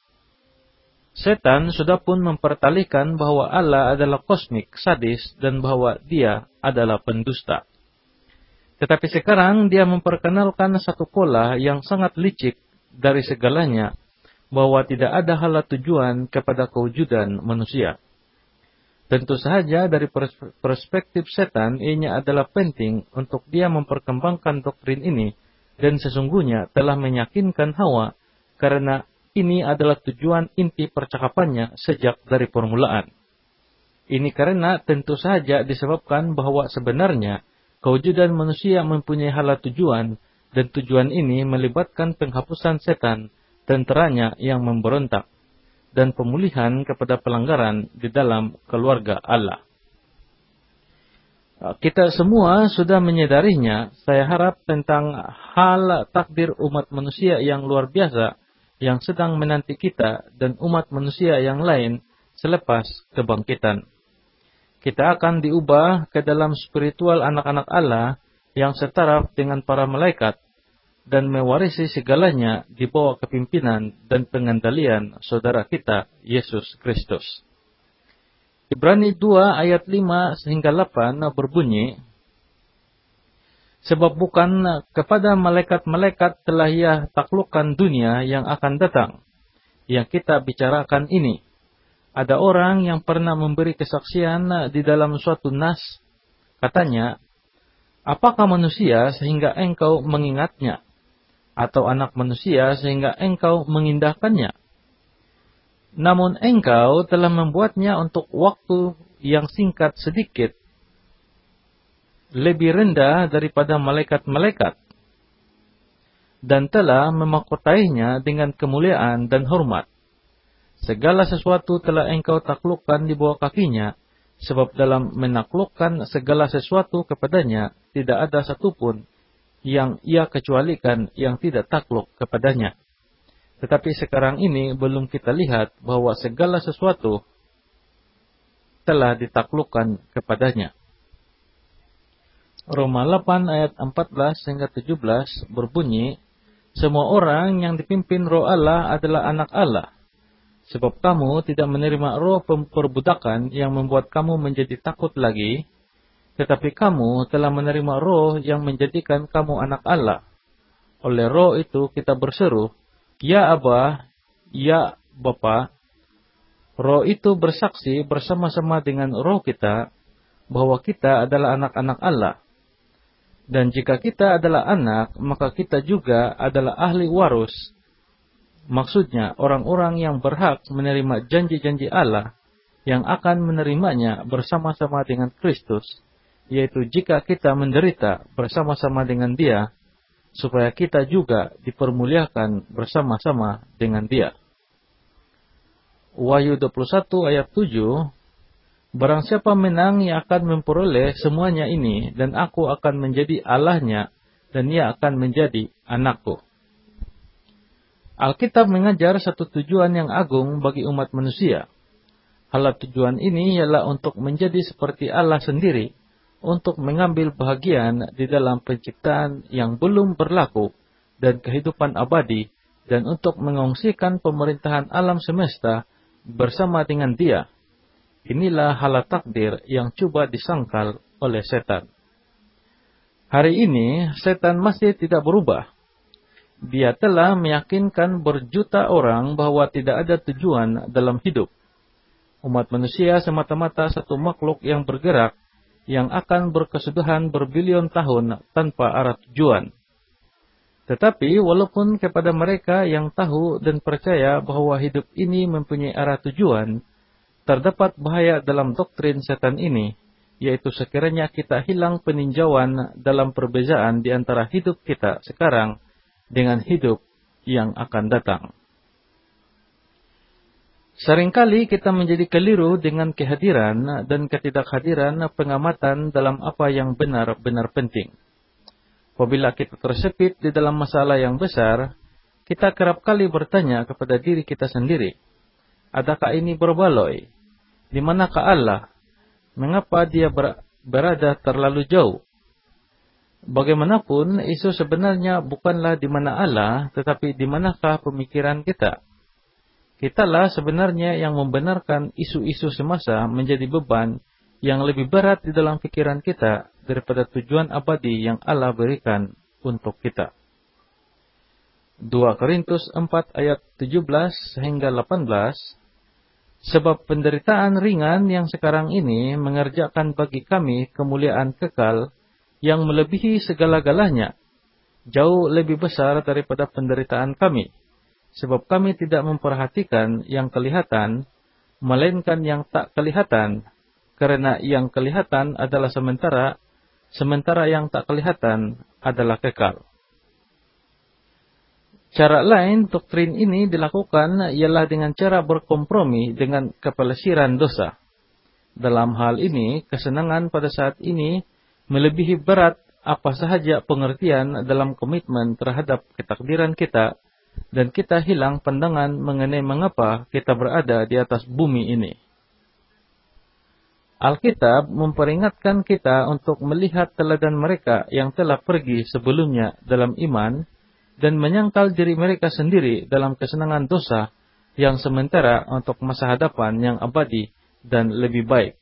Setan sudah pun mempertalikan bahwa Allah adalah kosmik, sadis, dan bahwa dia adalah pendusta. Tetapi sekarang dia memperkenalkan satu pola yang sangat licik dari segalanya, bahwa tidak ada hala tujuan kepada kewujudan manusia. Tentu saja dari perspektif setan, ianya adalah penting untuk dia memperkembangkan doktrin ini, dan sesungguhnya telah meyakinkan Hawa, karena ini adalah tujuan inti percakapannya sejak dari permulaan. Ini karena tentu saja disebabkan bahwa sebenarnya kewujudan manusia mempunyai hala tujuan, dan tujuan ini melibatkan penghapusan setan, tenteranya yang memberontak, dan pemulihan kepada pelanggaran di dalam keluarga Allah. Kita semua sudah menyadarinya. Saya harap tentang hal takdir umat manusia yang luar biasa yang sedang menanti kita dan umat manusia yang lain selepas kebangkitan. Kita akan diubah ke dalam spiritual anak-anak Allah yang setara dengan para malaikat dan mewarisi segalanya di bawah kepimpinan dan pengendalian saudara kita, Yesus Kristus. Ibrani 2 ayat 5 sehingga 8 berbunyi, sebab bukan kepada malaikat-malaikat telah ia taklukkan dunia yang akan datang, yang kita bicarakan ini. Ada orang yang pernah memberi kesaksian di dalam suatu nas. Katanya, apakah manusia sehingga engkau mengingatnya? Atau anak manusia sehingga engkau mengindahkannya? Namun engkau telah membuatnya untuk waktu yang singkat sedikit, lebih rendah daripada malaikat-malaikat, dan telah memahkotainya dengan kemuliaan dan hormat. Segala sesuatu telah engkau taklukkan di bawah kakinya, sebab dalam menaklukkan segala sesuatu kepadanya, tidak ada satupun yang ia kecualikan yang tidak takluk kepadanya. Tetapi sekarang ini belum kita lihat bahwa segala sesuatu telah ditaklukkan kepadanya. Roma 8 ayat 14 hingga 17 berbunyi, semua orang yang dipimpin roh Allah adalah anak Allah. Sebab kamu tidak menerima roh perbudakan yang membuat kamu menjadi takut lagi, tetapi kamu telah menerima roh yang menjadikan kamu anak Allah. Oleh roh itu kita berseru, Ya Aba, Ya Bapa. Roh itu bersaksi bersama-sama dengan roh kita, bahwa kita adalah anak-anak Allah. Dan jika kita adalah anak, maka kita juga adalah ahli waris. Maksudnya, orang-orang yang berhak menerima janji-janji Allah, yang akan menerimanya bersama-sama dengan Kristus, yaitu jika kita menderita bersama-sama dengan Dia, supaya kita juga dipermuliakan bersama-sama dengan Dia. Wahyu 21 ayat 7, Barang siapa menang, ia akan memperoleh semuanya ini, dan aku akan menjadi Allahnya, dan ia akan menjadi anakku. Alkitab mengajar satu tujuan yang agung bagi umat manusia. Hal tujuan ini ialah untuk menjadi seperti Allah sendiri, untuk mengambil bahagian di dalam penciptaan yang belum berlaku dan kehidupan abadi, dan untuk mengongsikan pemerintahan alam semesta bersama dengan Dia. Inilah hala takdir yang coba disangkal oleh setan. Hari ini, setan masih tidak berubah. Dia telah meyakinkan berjuta orang bahwa tidak ada tujuan dalam hidup. Umat manusia semata-mata satu makhluk yang bergerak, yang akan berkesudahan berbilion tahun tanpa arah tujuan. Tetapi walaupun kepada mereka yang tahu dan percaya bahwa hidup ini mempunyai arah tujuan, terdapat bahaya dalam doktrin setan ini, yaitu sekiranya kita hilang peninjauan dalam perbezaan di antara hidup kita sekarang dengan hidup yang akan datang. Seringkali kita menjadi keliru dengan kehadiran dan ketidakhadiran pengamatan dalam apa yang benar-benar penting. Apabila kita tersepit di dalam masalah yang besar, kita kerap kali bertanya kepada diri kita sendiri, adakah ini berbaloi? Di manakah Allah? Mengapa Dia berada terlalu jauh? Bagaimanapun, isu sebenarnya bukanlah di mana Allah, tetapi di manakah pemikiran kita. Kitalah sebenarnya yang membenarkan isu-isu semasa menjadi beban yang lebih berat di dalam pikiran kita daripada tujuan abadi yang Allah berikan untuk kita. 2 Korintus 4 ayat 17 hingga 18, Sebab penderitaan ringan yang sekarang ini mengerjakan bagi kami kemuliaan kekal yang melebihi segala-galanya, jauh lebih besar daripada penderitaan kami. Sebab kami tidak memperhatikan yang kelihatan, melainkan yang tak kelihatan, karena yang kelihatan adalah sementara, sementara yang tak kelihatan adalah kekal. Cara lain doktrin ini dilakukan ialah dengan cara berkompromi dengan kepelesiran dosa. Dalam hal ini, kesenangan pada saat ini melebihi berat apa sahaja pengertian dalam komitmen terhadap ketakdiran kita, dan kita hilang pandangan mengenai mengapa kita berada di atas bumi ini. Alkitab memperingatkan kita untuk melihat teladan mereka yang telah pergi sebelumnya dalam iman, dan menyangkal diri mereka sendiri dalam kesenangan dosa yang sementara untuk masa hadapan yang abadi dan lebih baik.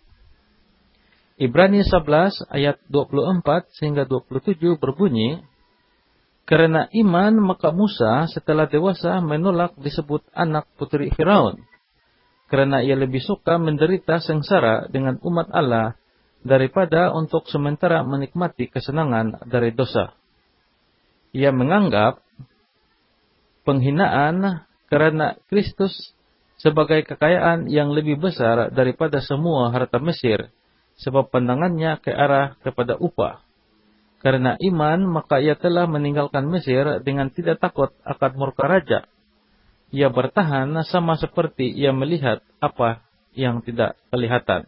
Ibrani 11 ayat 24 hingga 27 berbunyi, Karena iman maka Musa setelah dewasa menolak disebut anak putri Firaun. karena ia lebih suka menderita sengsara dengan umat Allah daripada untuk sementara menikmati kesenangan dari dosa. Ia menganggap penghinaan karena Kristus sebagai kekayaan yang lebih besar daripada semua harta Mesir, sebab pandangannya ke arah kepada upah. Karena iman, maka ia telah meninggalkan Mesir dengan tidak takut akan murka raja. Ia bertahan sama seperti ia melihat apa yang tidak kelihatan.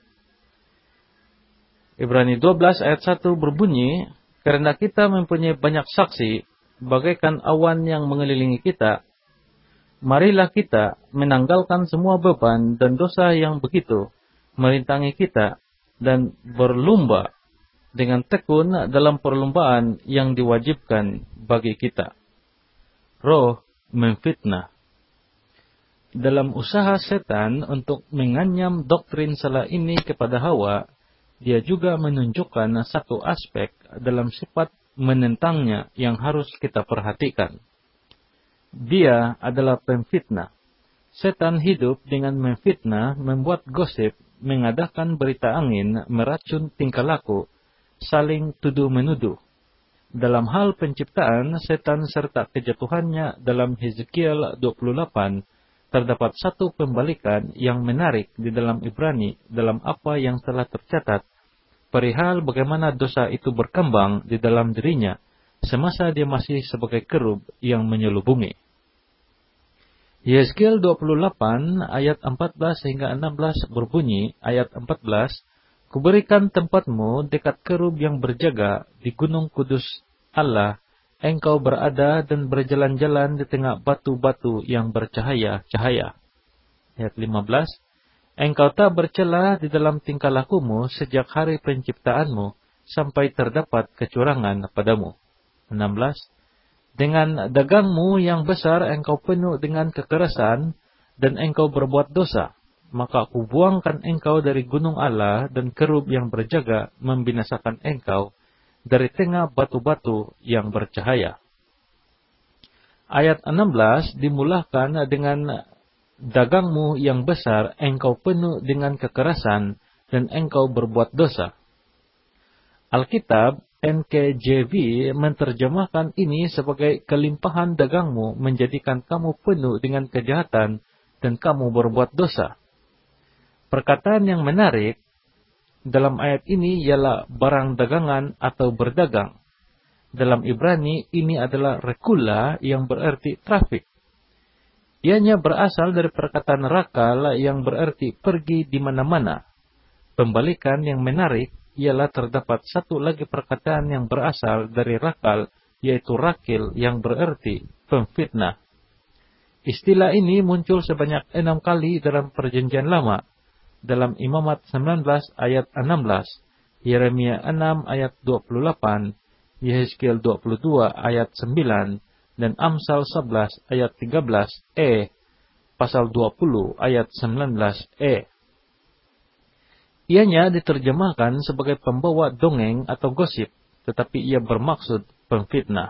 Ibrani 12 ayat 1 berbunyi, karena kita mempunyai banyak saksi, bagaikan awan yang mengelilingi kita, marilah kita menanggalkan semua beban dan dosa yang begitu merintangi kita, dan berlomba dengan tekun dalam perlombaan yang diwajibkan bagi kita. Roh memfitnah. Dalam usaha setan untuk menganyam doktrin salah ini kepada Hawa, dia juga menunjukkan satu aspek dalam sifat menentangnya yang harus kita perhatikan. Dia adalah pemfitnah. Setan hidup dengan memfitnah, membuat gosip, mengadakan berita angin, meracun tingkah laku, saling tuduh-menuduh. Dalam hal penciptaan, setan serta kejatuhannya dalam Hezekiel 28, terdapat satu pembalikan yang menarik di dalam Ibrani dalam apa yang telah tercatat perihal bagaimana dosa itu berkembang di dalam dirinya semasa dia masih sebagai kerub yang menyelubungi. Yeskiel 28 ayat 14 hingga 16 berbunyi, ayat 14, "Kuberikan tempatmu dekat kerub yang berjaga di gunung kudus Allah. Engkau berada dan berjalan-jalan di tengah batu-batu yang bercahaya-cahaya." Ayat 15, "Engkau tak bercela di dalam tingkah lakumu sejak hari penciptaanmu sampai terdapat kecurangan padamu." 16, "Dengan dagangmu yang besar engkau penuh dengan kekerasan dan engkau berbuat dosa. Maka aku buangkan engkau dari gunung Allah dan kerub yang berjaga membinasakan engkau dari tengah batu-batu yang bercahaya." Ayat 16 dimulakan dengan dagangmu yang besar engkau penuh dengan kekerasan dan engkau berbuat dosa. Alkitab NKJV menerjemahkan ini sebagai kelimpahan dagangmu menjadikan kamu penuh dengan kejahatan dan kamu berbuat dosa. Perkataan yang menarik dalam ayat ini ialah barang dagangan atau berdagang. Dalam Ibrani ini adalah rekula yang berarti trafik. Ianya berasal dari perkataan rakal yang berarti pergi di mana-mana. Pembalikan yang menarik ialah terdapat satu lagi perkataan yang berasal dari rakal, yaitu rakil yang berarti pemfitnah. Istilah ini muncul sebanyak 6 kali dalam Perjanjian Lama. Dalam Imamat 19 ayat 16, Yeremia 6 ayat 28, Yehezkiel 22 ayat 9, dan Amsal 11 ayat 13e, pasal 20 ayat 19e. Ianya diterjemahkan sebagai pembawa dongeng atau gosip, tetapi ia bermaksud pemfitnah.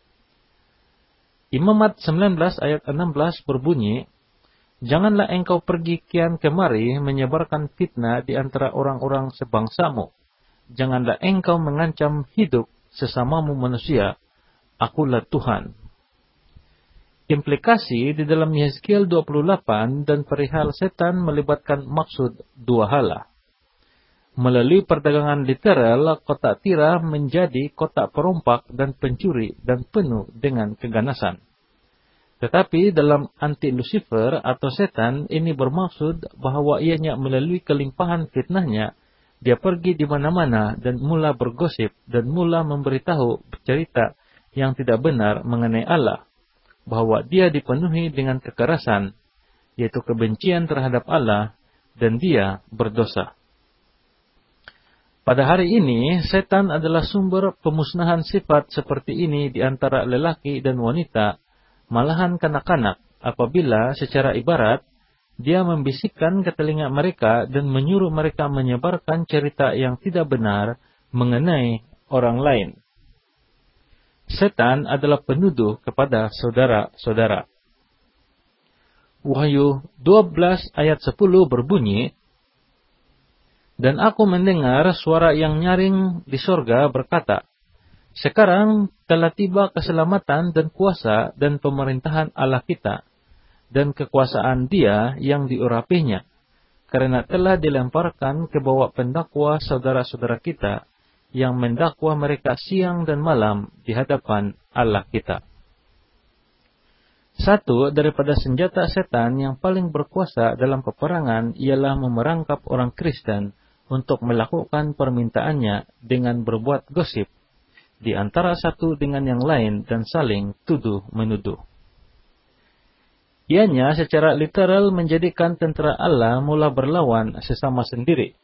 Imamat 19 ayat 16 berbunyi, "Janganlah engkau pergi kian kemari menyebarkan fitnah di antara orang-orang sebangsamu. Janganlah engkau mengancam hidup sesamamu manusia. Akulah Tuhan." Implikasi di dalam Yehezkiel 28 dan perihal setan melibatkan maksud dua hala. Melalui perdagangan literal, kota Tira menjadi kota perompak dan pencuri dan penuh dengan keganasan. Tetapi dalam anti-Lucifer atau setan ini bermaksud bahwa ianya melalui kelimpahan fitnahnya, dia pergi di mana-mana dan mula bergosip dan mula memberitahu cerita yang tidak benar mengenai Allah, bahwa dia dipenuhi dengan kekerasan, yaitu kebencian terhadap Allah, dan dia berdosa. Pada hari ini, setan adalah sumber pemusnahan sifat seperti ini di antara lelaki dan wanita, malahan kanak-kanak, apabila secara ibarat, dia membisikkan ke telinga mereka dan menyuruh mereka menyebarkan cerita yang tidak benar mengenai orang lain. Setan adalah penuduh kepada saudara-saudara. Wahyu 12 ayat 10 berbunyi, "Dan aku mendengar suara yang nyaring di sorga berkata, sekarang telah tiba keselamatan dan kuasa dan pemerintahan Allah kita, dan kekuasaan Dia yang diurapinya, karena telah dilemparkan ke bawah pendakwa saudara-saudara kita, yang mendakwa mereka siang dan malam di hadapan Allah kita." Satu daripada senjata setan yang paling berkuasa dalam peperangan ialah memerangkap orang Kristen untuk melakukan permintaannya dengan berbuat gosip di antara satu dengan yang lain dan saling tuduh-menuduh. Ianya secara literal menjadikan tentara Allah mula berlawan sesama sendiri.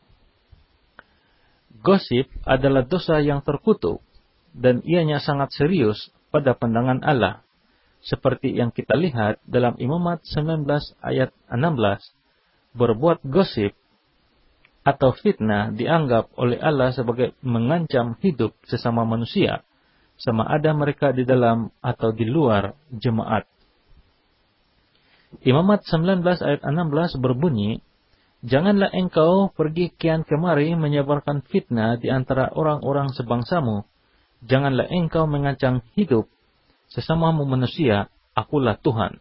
Gosip adalah dosa yang terkutuk, dan ianya sangat serius pada pandangan Allah. Seperti yang kita lihat dalam Imamat 19 ayat 16, berbuat gosip atau fitnah dianggap oleh Allah sebagai mengancam hidup sesama manusia, sama ada mereka di dalam atau di luar jemaat. Imamat 19 ayat 16 berbunyi, "Janganlah engkau pergi kian kemari menyebarkan fitnah di antara orang-orang sebangsamu. Janganlah engkau mengancam hidup sesamamu manusia, akulah Tuhan."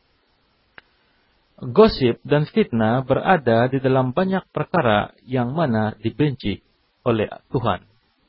Gosip dan fitnah berada di dalam banyak perkara yang mana dibenci oleh Tuhan.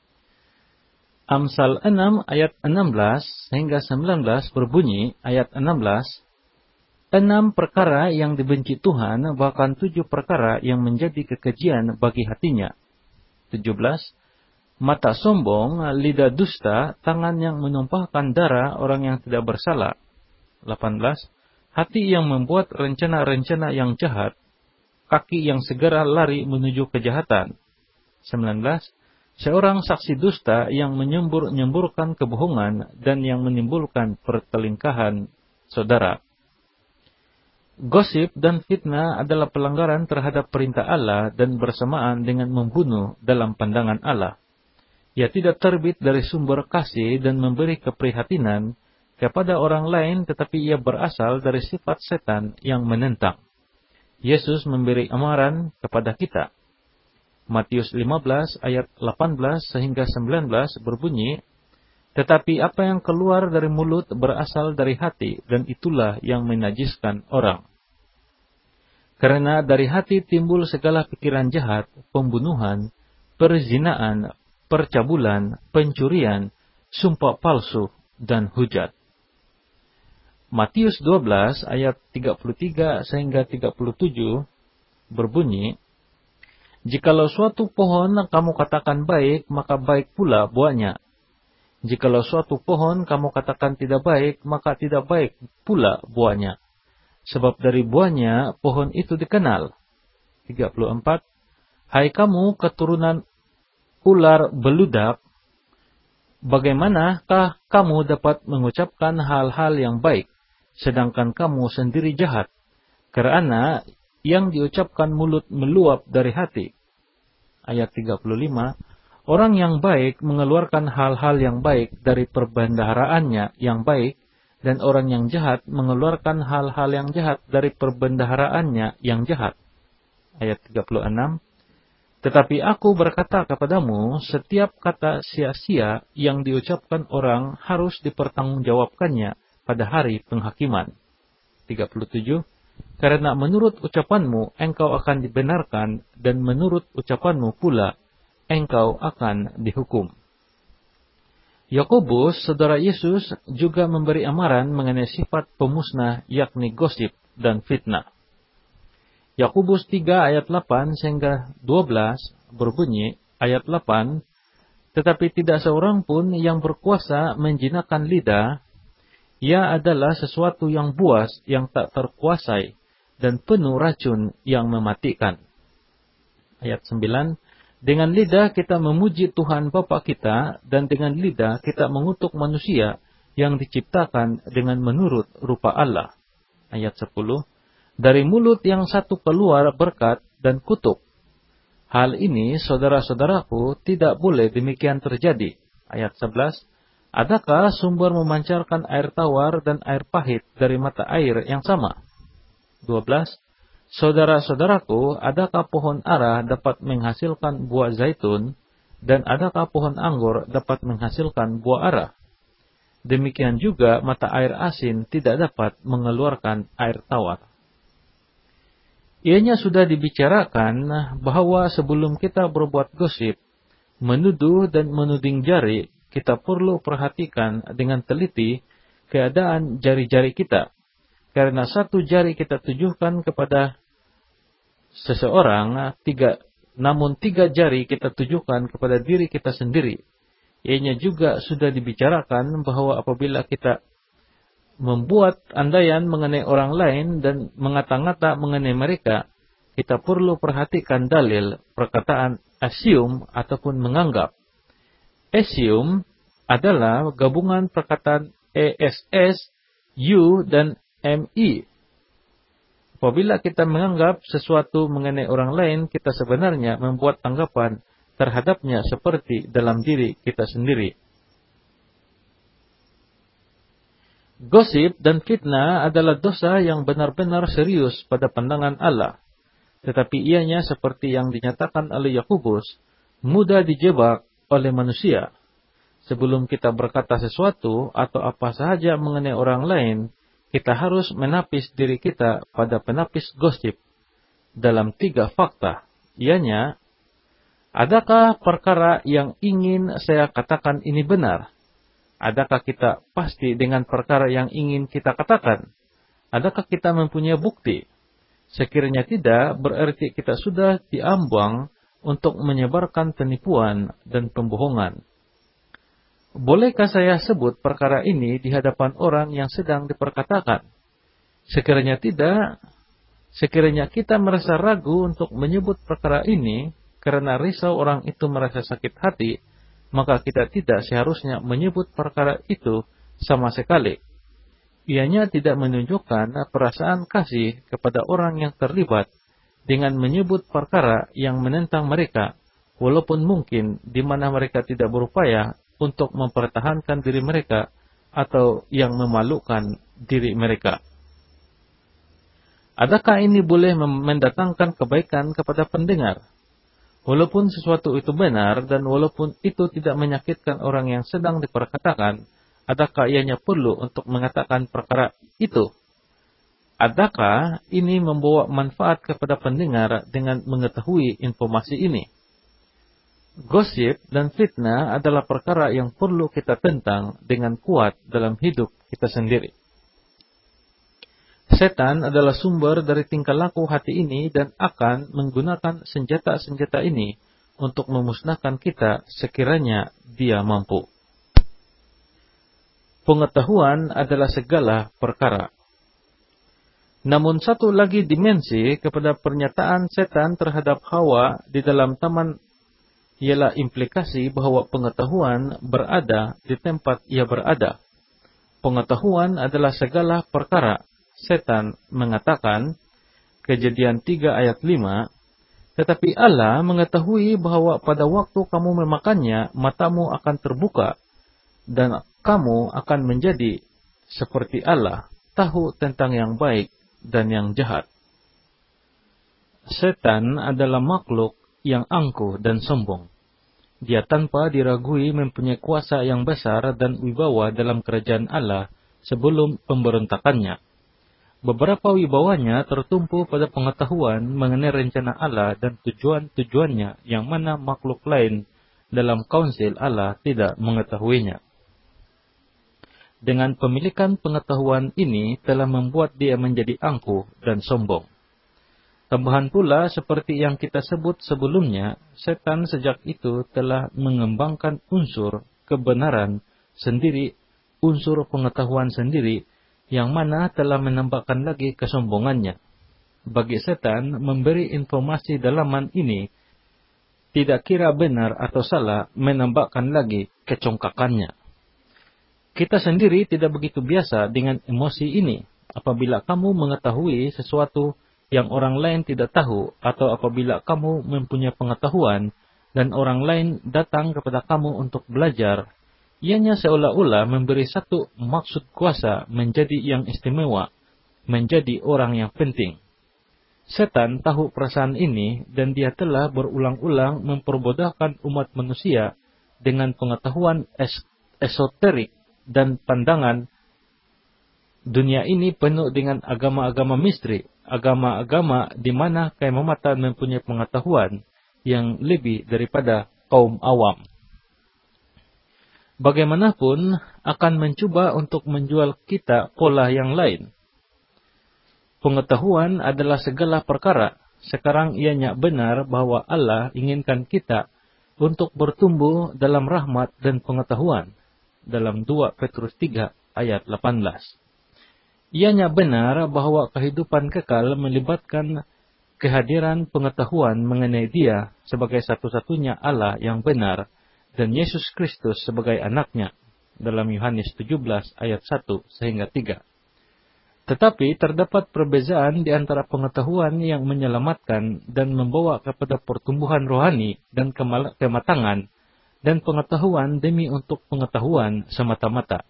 Amsal 6 ayat 16 hingga 19 berbunyi, ayat 16, "6 perkara yang dibenci Tuhan, bahkan 7 perkara yang menjadi kekejian bagi hatinya." 17, "Mata sombong, lidah dusta, tangan yang menumpahkan darah orang yang tidak bersalah." 18, "Hati yang membuat rencana-rencana yang jahat, kaki yang segera lari menuju kejahatan." 19, "Seorang saksi dusta yang menyembur-nyemburkan kebohongan dan yang menimbulkan pertelingkahan saudara." Gosip dan fitnah adalah pelanggaran terhadap perintah Allah dan bersamaan dengan membunuh dalam pandangan Allah. Ia tidak terbit dari sumber kasih dan memberi keprihatinan kepada orang lain, tetapi ia berasal dari sifat setan yang menentang. Yesus memberi amaran kepada kita. Matius 15 ayat 18 sehingga 19 berbunyi, "Tetapi apa yang keluar dari mulut berasal dari hati, dan itulah yang menajiskan orang. Karena dari hati timbul segala pikiran jahat, pembunuhan, perzinaan, percabulan, pencurian, sumpah palsu, dan hujat." Matius 12 ayat 33 sehingga 37 berbunyi, "Jikalau suatu pohon kamu katakan baik, maka baik pula buahnya. Jikalau suatu pohon kamu katakan tidak baik, maka tidak baik pula buahnya. Sebab dari buahnya pohon itu dikenal." 34, "Hai kamu keturunan ular beludak, bagaimanakah kamu dapat mengucapkan hal-hal yang baik, sedangkan kamu sendiri jahat? Karena yang diucapkan mulut meluap dari hati." Ayat 35, "Orang yang baik mengeluarkan hal-hal yang baik dari perbendaharaannya yang baik, dan orang yang jahat mengeluarkan hal-hal yang jahat dari perbendaharaannya yang jahat." Ayat 36, "Tetapi aku berkata kepadamu, setiap kata sia-sia yang diucapkan orang harus dipertanggungjawabkannya pada hari penghakiman." 37, "Karena menurut ucapanmu engkau akan dibenarkan, dan menurut ucapanmu pula engkau akan dihukum." Yakobus, saudara Yesus, juga memberi amaran mengenai sifat pemusnah, yakni gosip dan fitnah. Yakobus 3 ayat 8 sehingga 12 berbunyi, ayat 8, "Tetapi tidak seorang pun yang berkuasa menjinakkan lidah. Ia adalah sesuatu yang buas, yang tak terkuasai, dan penuh racun yang mematikan." Ayat 9, "Dengan lidah kita memuji Tuhan Bapa kita, dan dengan lidah kita mengutuk manusia yang diciptakan dengan menurut rupa Allah." Ayat 10, "Dari mulut yang satu keluar berkat dan kutuk. Hal ini, saudara-saudaraku, tidak boleh demikian terjadi." Ayat 11, "Adakah sumber memancarkan air tawar dan air pahit dari mata air yang sama? 12. Saudara-saudaraku, adakah pohon ara dapat menghasilkan buah zaitun, dan adakah pohon anggur dapat menghasilkan buah ara? Demikian juga mata air asin tidak dapat mengeluarkan air tawar. Ianya sudah dibicarakan bahwa sebelum kita berbuat gosip, menuduh dan menuding jari, kita perlu perhatikan dengan teliti keadaan jari-jari kita. Karena satu jari kita tujukan kepada seseorang, namun tiga jari kita tujukan kepada diri kita sendiri. Ianya juga sudah dibicarakan bahwa apabila kita membuat andaian mengenai orang lain dan mengata-ngata mengenai mereka, kita perlu perhatikan dalil perkataan assume ataupun menganggap. Assume adalah gabungan perkataan ess, you, dan me. Apabila kita menganggap sesuatu mengenai orang lain, kita sebenarnya membuat tanggapan terhadapnya seperti dalam diri kita sendiri. Gosip dan fitnah adalah dosa yang benar-benar serius pada pandangan Allah. Tetapi ianya seperti yang dinyatakan oleh Yakobus, mudah dijebak oleh manusia. Sebelum kita berkata sesuatu atau apa sahaja mengenai orang lain, kita harus menapis diri kita pada penapis gosip dalam 3 fakta. Ianya, adakah perkara yang ingin saya katakan ini benar? Adakah kita pasti dengan perkara yang ingin kita katakan? Adakah kita mempunyai bukti? Sekiranya tidak, berarti kita sudah diambang untuk menyebarkan penipuan dan pembohongan. Bolehkah saya sebut perkara ini di hadapan orang yang sedang diperkatakan? Sekiranya tidak, sekiranya kita merasa ragu untuk menyebut perkara ini karena risau orang itu merasa sakit hati, maka kita tidak seharusnya menyebut perkara itu sama sekali. Ianya tidak menunjukkan perasaan kasih kepada orang yang terlibat dengan menyebut perkara yang menentang mereka, walaupun mungkin di mana mereka tidak berupaya untuk mempertahankan diri mereka atau yang memalukan diri mereka. Adakah ini boleh mendatangkan kebaikan kepada pendengar? Walaupun sesuatu itu benar dan walaupun itu tidak menyakitkan orang yang sedang diperkatakan, adakah ianya perlu untuk mengatakan perkara itu? Adakah ini membawa manfaat kepada pendengar dengan mengetahui informasi ini? Gosip dan fitnah adalah perkara yang perlu kita tentang dengan kuat dalam hidup kita sendiri. Setan adalah sumber dari tingkah laku hati ini dan akan menggunakan senjata-senjata ini untuk memusnahkan kita sekiranya dia mampu. Pengetahuan adalah segala perkara. Namun satu lagi dimensi kepada pernyataan setan terhadap Hawa di dalam taman ialah implikasi bahwa pengetahuan berada di tempat ia berada. Pengetahuan adalah segala perkara. Setan mengatakan, Kejadian 3 ayat 5, tetapi Allah mengetahui bahwa pada waktu kamu memakannya, matamu akan terbuka, dan kamu akan menjadi seperti Allah, tahu tentang yang baik dan yang jahat. Setan adalah makhluk yang angkuh dan sombong. Dia tanpa diragui mempunyai kuasa yang besar dan wibawa dalam kerajaan Allah sebelum pemberontakannya. Beberapa wibawanya tertumpu pada pengetahuan mengenai rencana Allah dan tujuan-tujuannya yang mana makhluk lain dalam kaunsil Allah tidak mengetahuinya. Dengan pemilikan pengetahuan ini telah membuat dia menjadi angkuh dan sombong. Tambahan pula seperti yang kita sebut sebelumnya, setan sejak itu telah mengembangkan unsur kebenaran sendiri, unsur pengetahuan sendiri, yang mana telah menambahkan lagi kesombongannya. Bagi setan, memberi informasi dalaman ini tidak kira benar atau salah, menambahkan lagi kecongkakannya. Kita sendiri tidak begitu biasa dengan emosi ini. Apabila kamu mengetahui sesuatu yang orang lain tidak tahu, atau apabila kamu mempunyai pengetahuan dan orang lain datang kepada kamu untuk belajar, ianya seolah-olah memberi satu maksud kuasa menjadi yang istimewa, menjadi orang yang penting. Setan tahu perasaan ini dan dia telah berulang-ulang memperbodohkan umat manusia dengan pengetahuan esoterik dan pandangan dunia ini penuh dengan agama-agama misteri, agama-agama di mana keimamatan mempunyai pengetahuan yang lebih daripada kaum awam. Bagaimanapun akan mencoba untuk menjual kita pola yang lain. Pengetahuan adalah segala perkara. Sekarang ianya benar bahwa Allah inginkan kita untuk bertumbuh dalam rahmat dan pengetahuan. Dalam 2 Petrus 3 ayat 18. Ianya benar bahwa kehidupan kekal melibatkan kehadiran pengetahuan mengenai Dia sebagai satu-satunya Allah yang benar dan Yesus Kristus sebagai anaknya. Dalam Yohanes 17 ayat 1 sehingga 3. Tetapi terdapat perbezaan di antara pengetahuan yang menyelamatkan dan membawa kepada pertumbuhan rohani dan kematangan dan pengetahuan demi untuk pengetahuan semata-mata.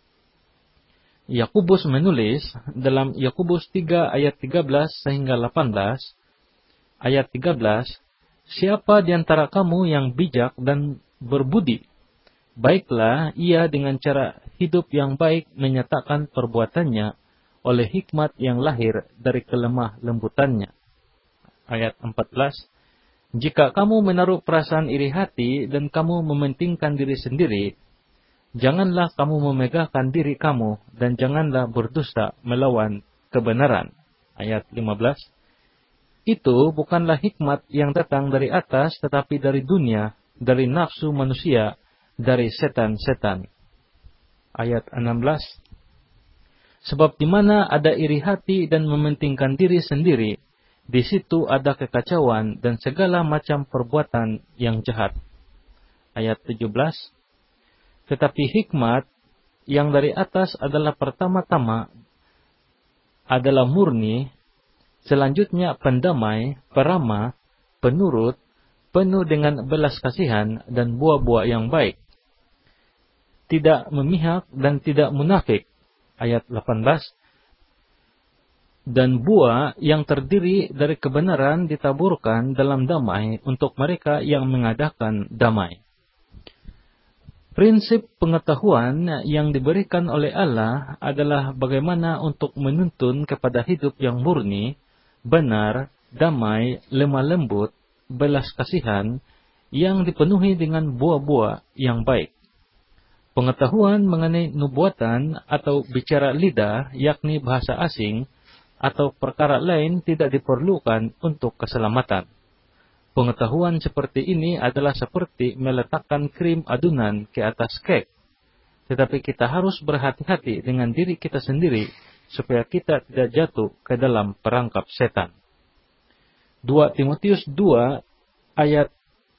Yakobus menulis dalam Yakobus 3 ayat 13 sehingga 18, ayat 13, siapa di antara kamu yang bijak dan berbudi? Baiklah ia dengan cara hidup yang baik menyatakan perbuatannya oleh hikmat yang lahir dari kelemah lembutannya. Ayat 14. Jika kamu menaruh perasaan iri hati dan kamu mementingkan diri sendiri, janganlah kamu memegahkan diri kamu dan janganlah berdusta melawan kebenaran. Ayat 15. Itu bukanlah hikmat yang datang dari atas tetapi dari dunia, dari nafsu manusia, dari setan-setan. Ayat 16. Sebab di mana ada iri hati dan mementingkan diri sendiri, di situ ada kekacauan dan segala macam perbuatan yang jahat. Ayat 17. Tetapi hikmat yang dari atas adalah pertama-tama adalah murni, selanjutnya pendamai, peramah, penurut, penuh dengan belas kasihan dan buah-buah yang baik. Tidak memihak dan tidak munafik. Ayat 18. Dan buah yang terdiri dari kebenaran ditaburkan dalam damai untuk mereka yang mengadakan damai. Prinsip pengetahuan yang diberikan oleh Allah adalah bagaimana untuk menuntun kepada hidup yang murni, benar, damai, lemah lembut, belas kasihan, yang dipenuhi dengan buah-buah yang baik. Pengetahuan mengenai nubuatan atau bicara lidah, yakni bahasa asing, atau perkara lain tidak diperlukan untuk keselamatan. Pengetahuan seperti ini adalah seperti meletakkan krim adunan ke atas kek. Tetapi kita harus berhati-hati dengan diri kita sendiri, supaya kita tidak jatuh ke dalam perangkap setan. 2 Timotius 2 ayat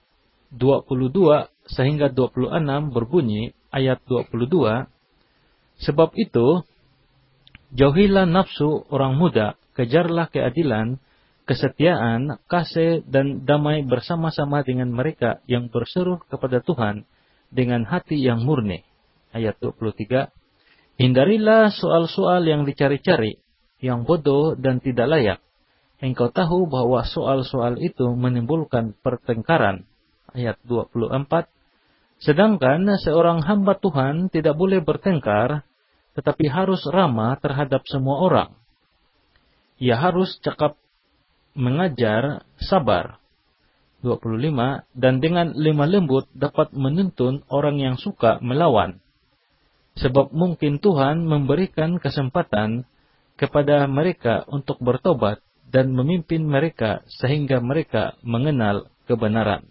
22 sehingga 26 berbunyi, ayat 22, sebab itu, jauhilah nafsu orang muda, kejarlah keadilan, kesetiaan, kasih, dan damai bersama-sama dengan mereka yang berseru kepada Tuhan dengan hati yang murni. Ayat 23, hindarilah soal-soal yang dicari-cari, yang bodoh dan tidak layak. Engkau tahu bahwa soal-soal itu menimbulkan pertengkaran. Ayat 24, sedangkan seorang hamba Tuhan tidak boleh bertengkar, tetapi harus ramah terhadap semua orang. Ia harus cakap, mengajar, sabar. 25, dan dengan lemah lembut dapat menuntun orang yang suka melawan. Sebab mungkin Tuhan memberikan kesempatan kepada mereka untuk bertobat dan memimpin mereka sehingga mereka mengenal kebenaran.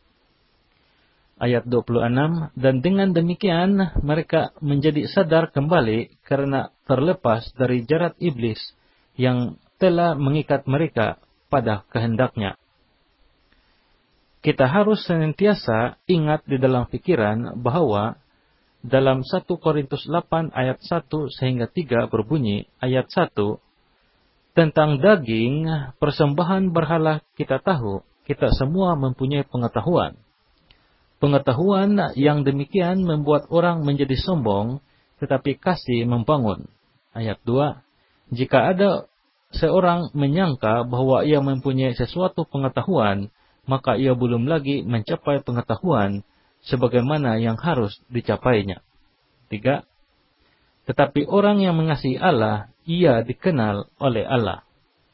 Ayat 26, dan dengan demikian mereka menjadi sadar kembali karena terlepas dari jerat iblis yang telah mengikat mereka pada kehendaknya. Kita harus senantiasa ingat di dalam pikiran bahwa dalam 1 Korintus 8 ayat 1 sehingga 3 berbunyi, ayat 1, tentang daging persembahan berhala kita tahu, kita semua mempunyai pengetahuan. Pengetahuan yang demikian membuat orang menjadi sombong, tetapi kasih membangun. Ayat 2, Jika ada seorang menyangka bahwa ia mempunyai sesuatu pengetahuan, maka ia belum lagi mencapai pengetahuan sebagaimana yang harus dicapainya. 3. Tetapi orang yang mengasihi Allah, ia dikenal oleh Allah.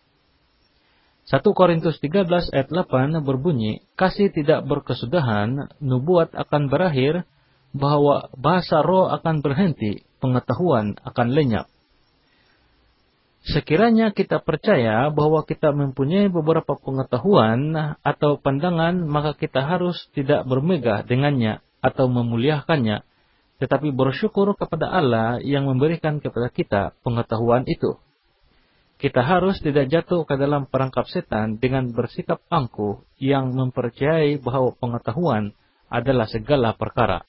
1 Korintus 13 ayat 8 berbunyi, kasih tidak berkesudahan, nubuat akan berakhir, bahwa bahasa roh akan berhenti, pengetahuan akan lenyap. Sekiranya kita percaya bahwa kita mempunyai beberapa pengetahuan atau pandangan, maka kita harus tidak bermegah dengannya atau memuliakannya, tetapi bersyukur kepada Allah yang memberikan kepada kita pengetahuan itu. Kita harus tidak jatuh ke dalam perangkap setan dengan bersikap angkuh yang mempercayai bahwa pengetahuan adalah segala perkara.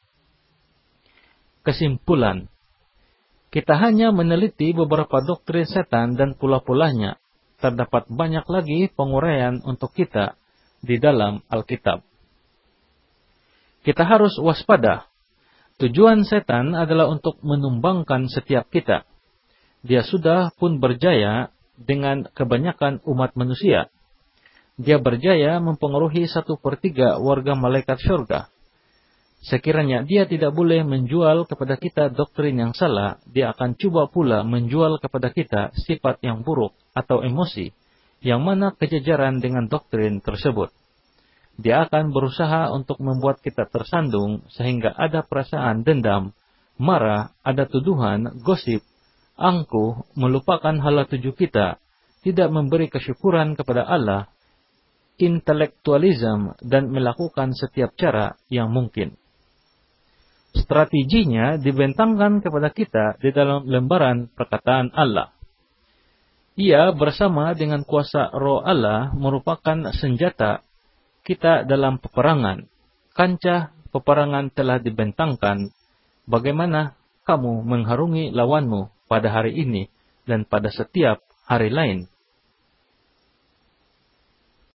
Kesimpulan, kita hanya meneliti beberapa doktrin setan dan pula-pulanya. Terdapat banyak lagi penguraian untuk kita di dalam Alkitab. Kita harus waspada. Tujuan setan adalah untuk menumbangkan setiap kita. Dia sudah pun berjaya dengan kebanyakan umat manusia. Dia berjaya mempengaruhi 1/3 warga malaikat syurga. Sekiranya dia tidak boleh menjual kepada kita doktrin yang salah, dia akan coba pula menjual kepada kita sifat yang buruk atau emosi, yang mana kejajaran dengan doktrin tersebut. Dia akan berusaha untuk membuat kita tersandung sehingga ada perasaan dendam, marah, ada tuduhan, gosip, angkuh, melupakan hala tuju kita, tidak memberi kesyukuran kepada Allah, intelektualisme, dan melakukan setiap cara yang mungkin. Strateginya dibentangkan kepada kita di dalam lembaran perkataan Allah. Ia bersama dengan kuasa roh Allah merupakan senjata kita dalam peperangan. Kancah peperangan telah dibentangkan. Bagaimana kamu mengharungi lawanmu pada hari ini dan pada setiap hari lain.